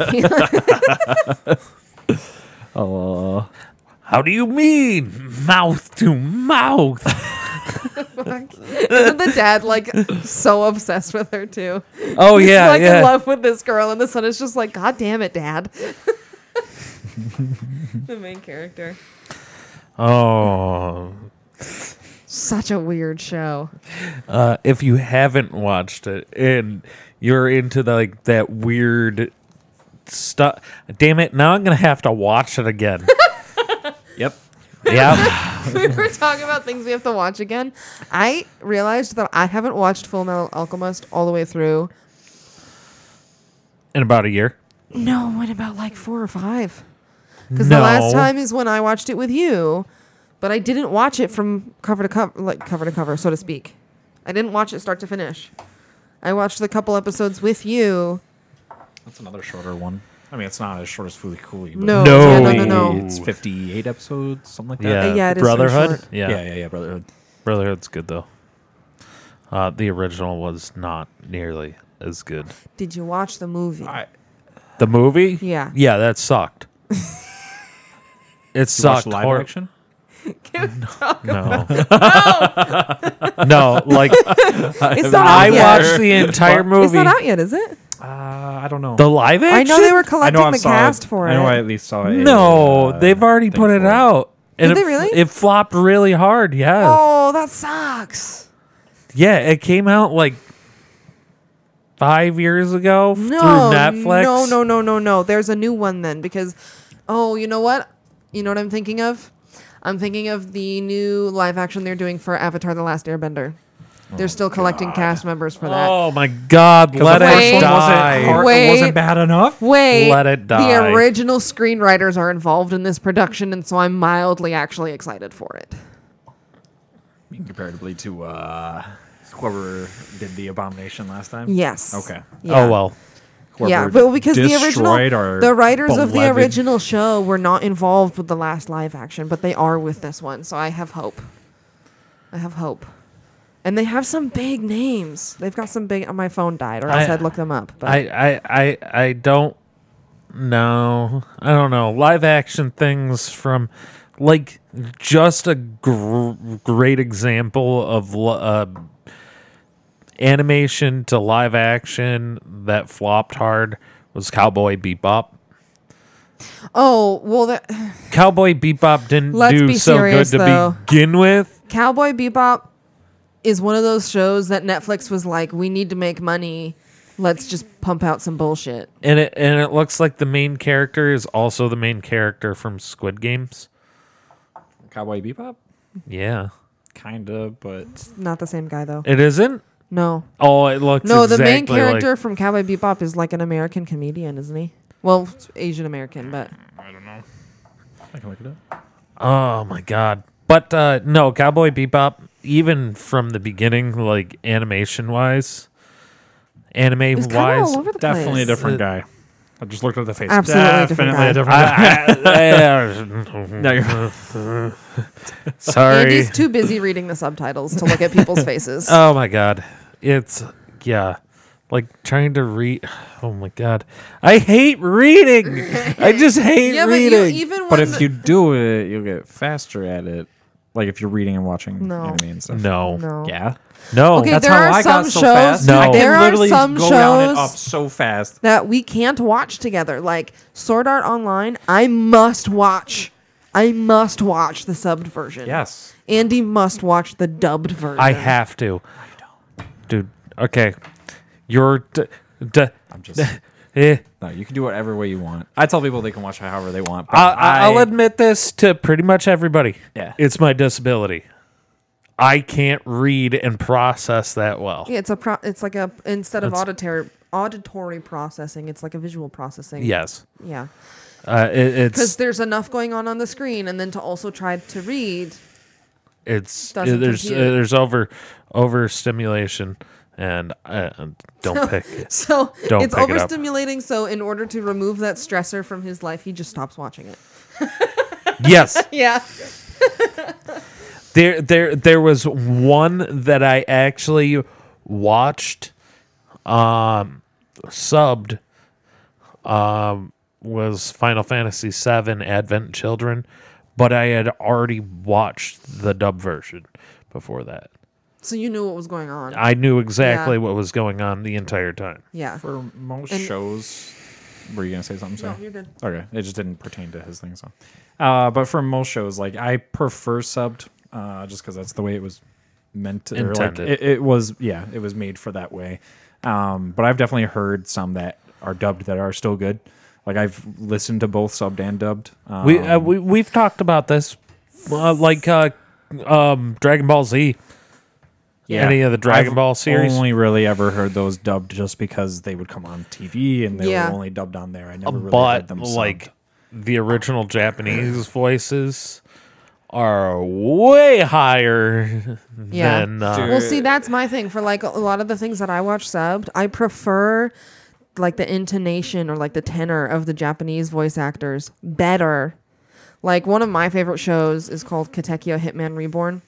oh, How do you mean mouth to mouth? Isn't the dad like so obsessed with her too? Oh He's yeah, like in yeah. love with this girl, and the son is just like, God damn it, Dad. The main character. Oh, Such a weird show. uh, if you haven't watched it and you're into the, like that weird stuff, damn it! Now I'm gonna have to watch it again. yep. Yeah. We were talking about things we have to watch again. I realized that I haven't watched Full Metal Alchemist all the way through. In about a year. No, in about like four or five. Because No. the last time is when I watched it with you, but I didn't watch it from cover to cover, like cover to cover, so to speak. I didn't watch it start to finish. I watched the couple episodes with you. That's another shorter one. I mean, it's not as short as Fooly Cooly. But No, No. yeah, no, no, no. It's fifty-eight episodes, something like Yeah. that. yeah, it is pretty Brotherhood. short. Yeah. yeah, yeah, yeah. Brotherhood. Brotherhood's good though. Uh, the original was not nearly as good. Did you watch the movie? I, The movie? Yeah. Yeah, that sucked. It you watch sucked. live hor- action? No. No, like It's not I out yet. watched the entire It's movie. not out yet, is it? Uh, I don't know. The live I action? know they were I collecting know I the saw cast it. for I know I it. at least saw it. No, uh, they've already thing put it for out. And Did it, they really? It flopped really hard, yes. Oh, that sucks. Yeah, it came out like five years ago No, through Netflix. no, no, no, no, no. There's a new one then because, oh, you know what? You know what I'm thinking of? I'm thinking of the new live action they're doing for Avatar: The Last Airbender. They're still collecting cast members for that. Oh my God, let the it first one die. wasn't, hard, Wait. it wasn't bad enough. Wait, Let it die. The original screenwriters are involved in this production, and so I'm mildly actually excited for it. I mean, comparatively to uh, whoever did the Abomination last time. Yes. Okay. Yeah. Oh well. Yeah, Whoever but because the destroyed original, our the writers of the beloved- original show were not involved with the last live action, but they are with this one. So I have hope. I have hope. And they have some big names. They've got some big. My phone died, or else I- I'd look them up. But I, I, I, I don't know. I don't know. Live action things from like just a gr- great example of li- uh, animation to live action that flopped hard was Cowboy Bebop. oh well, that, Cowboy Bebop didn't Let's do be so serious, good to though. begin with. Cowboy Bebop is one of those shows that Netflix was like, we need to make money. Let's just pump out some bullshit. And it and it looks like the main character is also the main character from Squid Games. Cowboy Bebop? Yeah. Kinda, but Not the same guy though. It isn't? No, Oh, it looks no. The main exactly like- character from Cowboy Bebop is like an American comedian, isn't he? Well, Asian American, but I don't know. I can look it up. Oh my god. But uh no, Cowboy Bebop, even from the beginning, like animation wise, anime It was kind of wise. all over the Definitely place. a different guy. I just looked at the face. Absolutely a different Definitely a guy. different guy. I- I- No, you're- Sorry. Andy's too busy reading the subtitles to look at people's faces. Oh my god. It's yeah. Like trying to read. Oh my god. I hate reading. I just hate yeah, but you, reading. even when But if the- you do it, you'll get faster at it. Like if you're reading and watching No. anime and stuff. no. no. Yeah. No. Okay, That's there how are I some got so shows- fast. No. I can There are literally some go down and shows- up so fast. that we can't watch together. Like Sword Art Online, I must watch. I must watch the subbed version. Yes. Andy must watch the dubbed version. I have to. Dude, okay. You're d- d- I'm just. eh. No, you can do whatever way you want. I tell people they can watch it however they want. But I, I- I'll I- admit this to pretty much everybody. Yeah. It's my disability. I can't read and process that well. Yeah, it's a pro- it's like a instead of It's- auditory auditory processing, it's like a visual processing. Yes. Yeah. Uh, it, Because it's there's enough going on on the screen, and then to also try to read. it's doesn't there's uh, compute. there's over overstimulation and uh, don't pick it. So Don't it's pick it up. overstimulating. So in order to remove that stressor from his life, he just stops watching it. Yes. Yeah. There, there, there was one that I actually watched, um, subbed, um, was Final Fantasy seven Advent Children, but I had already watched the dub version before that. So you knew what was going on. I knew exactly Yeah. what was going on the entire time. yeah. For most And- shows, were you gonna say something? No, Sorry. you're good. Okay, it just didn't pertain to his thing. So, uh, but for most shows, like I prefer subbed, uh, just because that's the way it was meant to. Or like, Intended. it, it was, yeah, it was made for that way. Um, but I've definitely heard some that are dubbed that are still good. Like I've listened to both subbed and dubbed. Um, We, uh, we, we've talked about this, uh, like, uh, um, Dragon Ball Z. yeah, any of the Dragon I've Ball series? Only really ever heard those dubbed just because they would come on T V and they Yeah. were only dubbed on there. I never really heard But them subbed. like the original Japanese voices are way higher Yeah. than uh, Dude. Well, see, that's my thing. For like a lot of the things that I watch subbed, I prefer like the intonation or like the tenor of the Japanese voice actors better. Like one of my favorite shows is called Katekyo Hitman Reborn.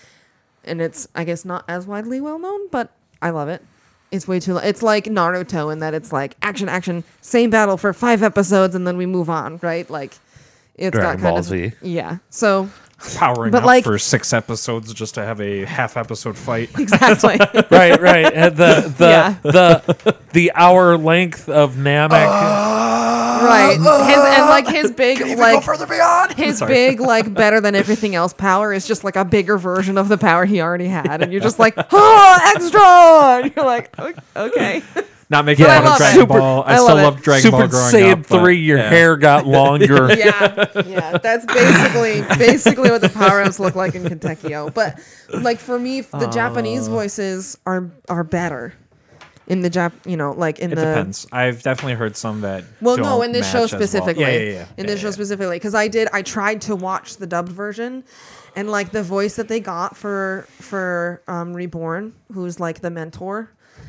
And it's, I guess, not as widely well known, but I love it. It's way too, it's like Naruto in that it's like action, action, same battle for five episodes and then we move on, right? Like it's Dragon got kind Ball of, Z. yeah. So powering but up like- for six episodes just to have a half episode fight. exactly. right, right. And the the Yeah. the the hour length of Namek. Right. His and like his big like further beyond. his big like better than everything else power is just like a bigger version of the power he already had, and you're just like, oh, extra. And you're like, "O- okay. Not making Yeah, fun I of love Dragon it. Ball. I, I still love it. love Dragon Super Ball growing Saiyan up. but- three, your yeah. hair got longer. Yeah, yeah. That's basically basically what the power ups look like in Kentuckyo. But like for me, the Japanese voices are are better in the Jap. You know, like in It the. depends. I've definitely heard some that. Well, no, don't in this show match as well. specifically. Yeah, yeah, yeah. In Yeah, this show yeah. specifically, because I did, I tried to watch the dubbed version, and like the voice that they got for for um, Reborn, who's like the mentor,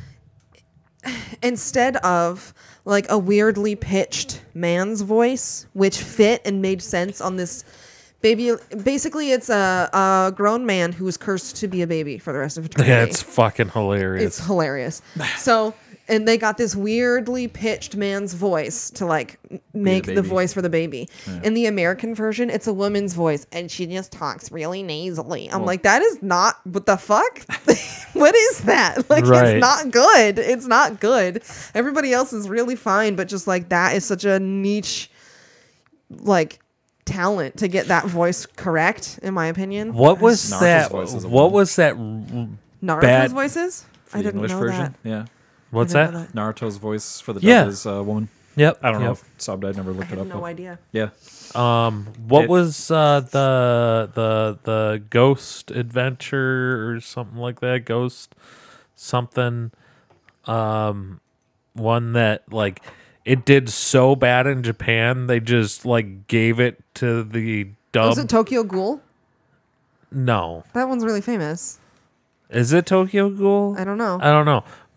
instead of like a weirdly pitched man's voice, which fit and made sense on this baby. Basically, it's a, a grown man who's cursed to be a baby for the rest of eternity. That's fucking hilarious. It's hilarious. So, and they got this weirdly pitched man's voice to like m- make the, baby. voice for the baby. In the American version, it's a woman's voice and she just talks really nasally. I'm like, that is not, what the fuck? What is that? Like, Right. it's not good. It's not good. Everybody else is really fine, but just like that is such a niche, like, talent to get that voice correct, in my opinion. What was Naruto's that? voice is a What woman. was that? Naruto's bad- voices? For I the didn't English know version. that. Yeah. What's I didn't that? know Naruto's voice for the Yeah. dub is a woman. Yep. I don't know yep. if subbed. I never looked I it had up. no but- idea. Yeah. Um, what It- was uh, the the the Ghost Adventure or something like that? Ghost something. Um, one that like it did so bad in Japan, they just like gave it to the dub. Was it Tokyo Ghoul? no, That one's really famous. is it Tokyo Ghoul? I don't know. I don't know,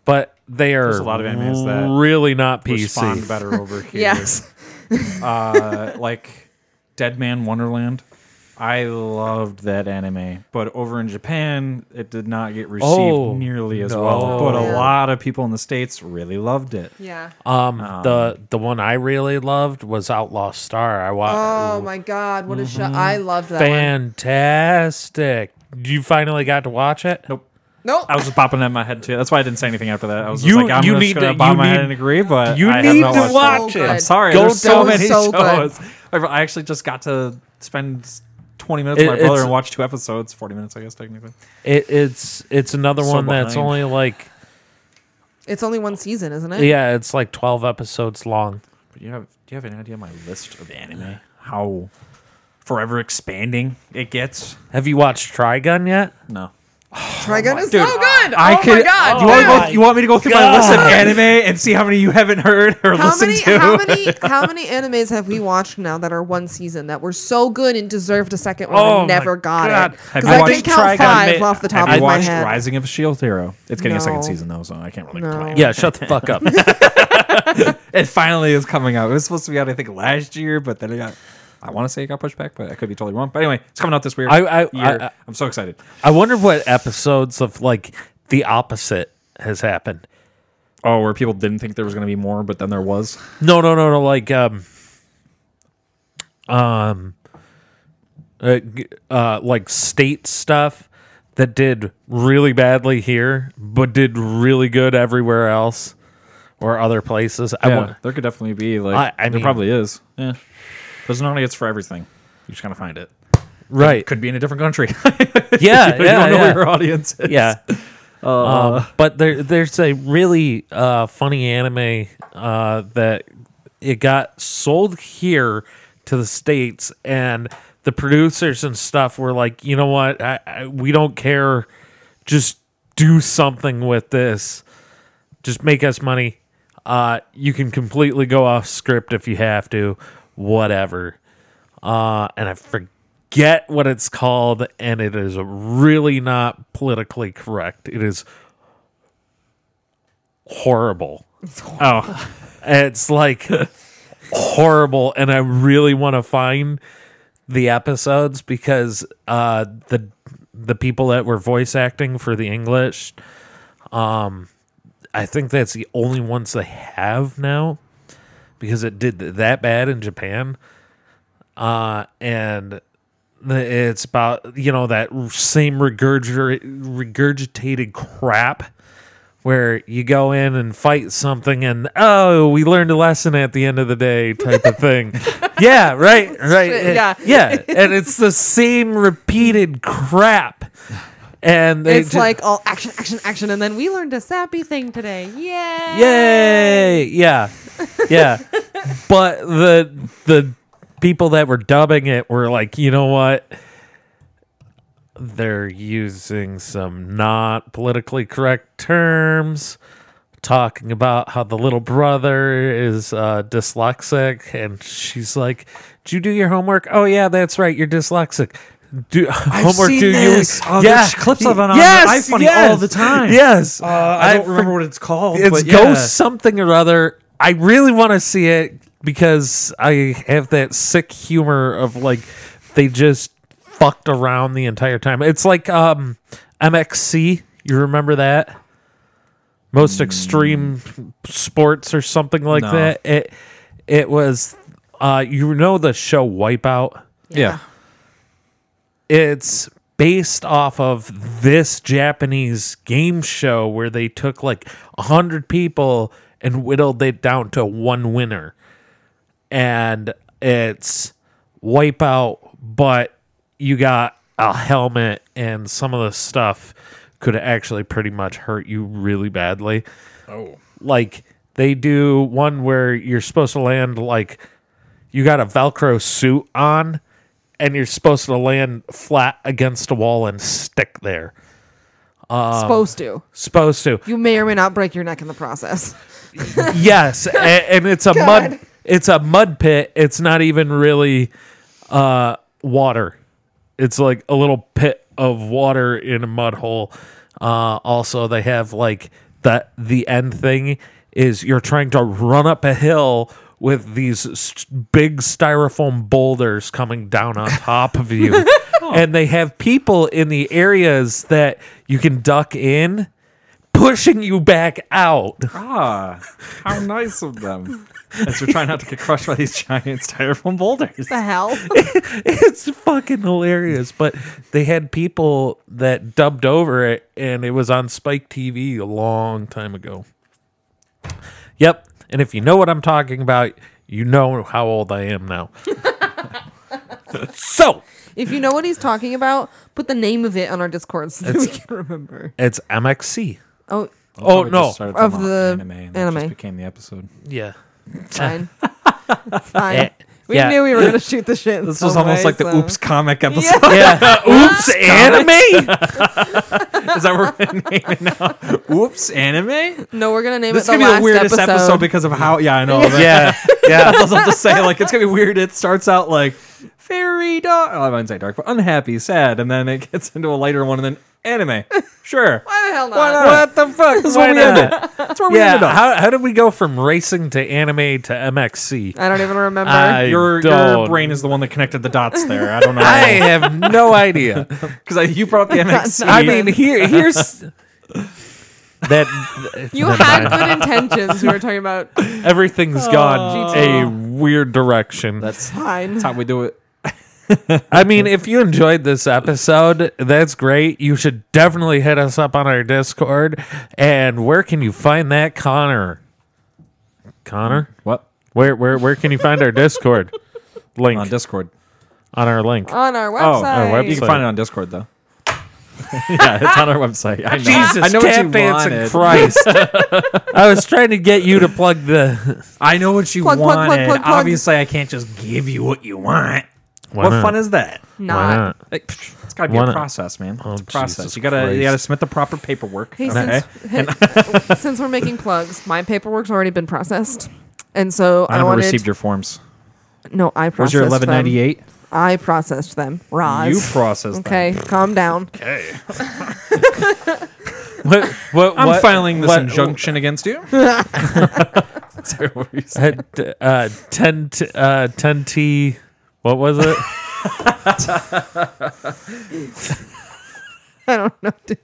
but they are There's a lot of animes that really not P C. Respond better over here. Yes. uh, like Dead Man Wonderland. I loved that anime, but over in Japan, it did not get received Oh, nearly as no. well. But Yeah. a lot of people in the States really loved it. Yeah. Um, the the one I really loved was Outlaw Star. I watched. Oh my God! What a show! I loved that one. Fantastic! You finally got to watch it? Nope. Nope. I was just popping that in my head too. That's why I didn't say anything after that. I was just You- like, I'm you just need gonna to- bob you my head need- and agree, but you I need have not to watched watch So it. good. I'm sorry. Go There's so down- many so good. shows. I actually just got to spend twenty minutes with my It- brother it's- and watch two episodes. Forty minutes, I guess, technically. It, it's it's another So one that's behind. only like It's only one season, isn't it? yeah, it's like twelve episodes long. But you have do you have any idea my list of anime? How forever expanding it gets? Have you watched Trigun yet? No. Trigun is Dude, so good. I oh could, my God! You want, to my go, you want me to go through my list of God. anime and see how many you haven't heard or How listened many, to? how many, how many animes have we watched now that are one season that were so good and deserved a second one Oh and my never got God. it? Have Because you I watched can count Trigun? five off the top Have of you my watched head. Rising of a Shield Hero? It's getting a second No. season though, so I can't really No. complain. Yeah, shut the fuck up. It finally is coming out. It was supposed to be out, I think, last year, but then it got. I want to say it got pushed back, but I could be totally wrong. But anyway, it's coming out this weird I- I- year. I- I'm so excited. I wonder what episodes of like the opposite has happened. Oh, where people didn't think there was going to be more, but then there was. No, no, no, no. Like, um, um, uh, g- uh, like state stuff that did really badly here, but did really good everywhere else or other places. I Yeah, want. there could definitely be like. I- I there mean- probably is. Yeah, there's an audience for everything. You just gotta find it. Right. Could be in a different country. Yeah, you yeah, don't know yeah. where your audience is. Yeah. Uh, Um, but there, there's a really uh, funny anime uh, that it got sold here to the States, and the producers and stuff were like, you know what, I, I, we don't care, just do something with this, just make us money. Uh, you can completely go off script if you have to, whatever. Uh, and I forget what it's called, and it is really not politically correct. It is horrible. oh, It's like horrible, and I really want to find the episodes because uh, the the people that were voice acting for the English, um, I think that's the only ones they have now because it did that bad in Japan. Uh, and it's about, you know, that same regurgitated, regurgitated crap where you go in and fight something and, oh, we learned a lesson at the end of the day type of thing. Yeah, right, right. Shit, yeah. Yeah. And it's the same repeated crap. And they It's ju- like all action, action, action, and then we learned a sappy thing today. Yay! Yay! Yeah, yeah. But the the people that were dubbing it were like, you know what? They're using some not politically correct terms, talking about how the little brother is uh, dyslexic, and she's like, "Did you do your homework? Oh yeah, that's right, you're dyslexic." Do homework? seen do this. you? Oh, there's clips of it on yes, iPhone yes, all the time. Yes, uh, I don't for- remember what it's called. it's but yeah. Ghost something or other. I really want to see it because I have that sick humor of like they just fucked around the entire time. It's like um, M X C. You remember that? Most Extreme Sports or something like No. that. It it was uh, you know the show Wipeout. Yeah. It's based off of this Japanese game show where they took like a hundred people and whittled it down to one winner. And it's Wipeout, but you got a helmet and some of the stuff could actually pretty much hurt you really badly. Oh. Like they do one where you're supposed to land like you got a Velcro suit on and you're supposed to land flat against a wall and stick there. Supposed to. Supposed to. You may or may not break your neck in the process. Yes, and, and it's a God. mud it's a mud pit. It's not even really uh, water. It's like a little pit of water in a mud hole. Uh, also, they have like the the end thing is you're trying to run up a hill with these st- big styrofoam boulders coming down on top of you. And they have people in the areas that you can duck in pushing you back out. Ah, how nice of them. As you're trying not to get crushed by these giant styrofoam boulders. The hell? It's fucking hilarious. But they had people that dubbed over it, and it was on Spike T V a long time ago. Yep. And if you know what I'm talking about, you know how old I am now. So, If you know what he's talking about, put the name of it on our Discord so that we It's- can remember. it's M X C. Oh, Oh, We no. just started Of talking about the anime, and that anime. just became the episode. Yeah. it's fine. It's fine. Eh, We yeah. knew we were going to shoot the shit. in This some was almost way, like the so- Oops comic episode. Yeah. Oops, anime? Is that what we're going to name it now? Oops, anime? No, we're going to name This is it the going to be last the weirdest episode. episode. because of how, yeah, I know. Yeah. Yeah. That's what I'm just saying. Like, it's going to be weird. It starts out like fairy dark. Oh, I wouldn't say dark, but unhappy, sad. And then it gets into a lighter one and then anime. Sure. Why the hell not? Why not? What the fuck? That's Why where we ended. not? That's where we Yeah. ended up. How, how did we go from racing to anime to M X C? I don't even remember. I your, your don't. brain is the one that connected the dots there. I don't know. I have no idea. Because you brought up the M X C. I mean, here, here's that. you never had mind. good intentions. We were talking about Everything's gone G T A. a weird direction. that's fine. that's how we do it. I mean, if you enjoyed this episode, that's great. You should definitely hit us up on our Discord. And where can you find that, Connor? Connor, What? where where where can you find our Discord link On Discord. on our link? On our Oh, website. our You website. can find it on Discord, though. yeah, it's on our website. I know. Jesus, I know what you Catfance and wanted. Christ! I was trying to get you to plug the. I know what you Plug, plug, plug, wanted. plug, plug. Obviously, I can't just give you what you want. Why what not? fun is that? Why Not. not? Like, pff, it's got to be Why a not? process, man. Oh, It's a process. Jesus you gotta you Christ. gotta submit the proper paperwork. Hey, okay? since, since we're making plugs, my paperwork's already been processed, and so I I, never wanted. received your forms. no, I processed Was your them. eleven ninety-eight? I processed them. Roz. You processed Okay, them. calm down. Okay. What? What? I'm what- filing this what- injunction against you. Sorry, what were you saying? Uh, uh, ten, t- uh, ten T. What was it? I don't know. Dude.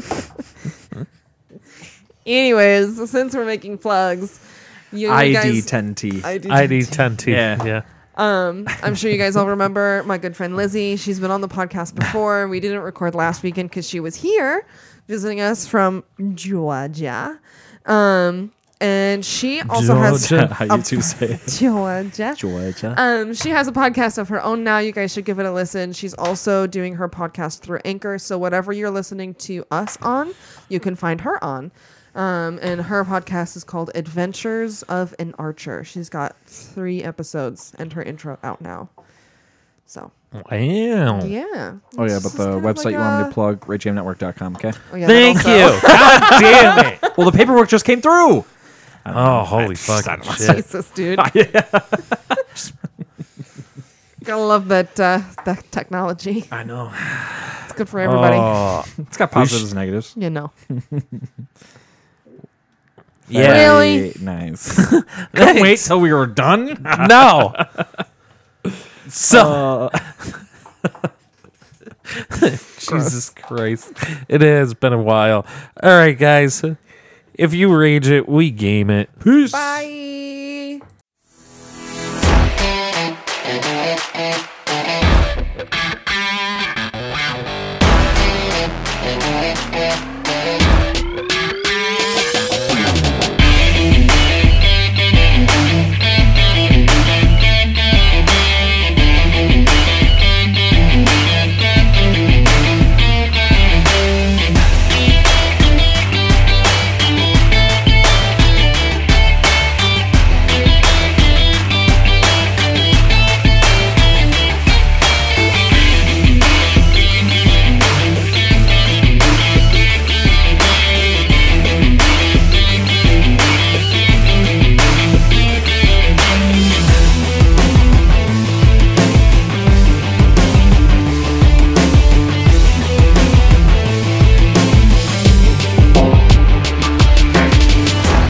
Anyways, since we're making plugs, you, you I D guys, ten T. I D I D ten T. Yeah. Yeah. Um, I'm sure you guys all remember my good friend Lizzie. She's been on the podcast before. We didn't record last weekend because she was here visiting us from Georgia. Um, and she also Georgia. How has you two say it? Georgia. Georgia. Um, she has a podcast of her own now. You guys should give it a listen. She's also doing her podcast through Anchor. So whatever you're listening to us on, you can find her on. Um, and her podcast is called Adventures of an Archer. She's got three episodes and her intro out now. So Wow. yeah. Oh yeah, It's but just the kind of website like you want me a- to plug, rage game network dot com, okay? Oh, yeah, that Thank also- you. God damn it. Well, the paperwork just came through. Oh, holy I fucking don't know. shit. Jesus, dude. Gotta love that uh, that technology. I know. It's good for everybody. Oh, It's got positives and negatives. You know. yeah. Really? Very nice. Couldn't wait till we were done. No. So, Uh, Jesus Christ. It has been a while. All right, guys. If you rage it, we game it. peace. Bye.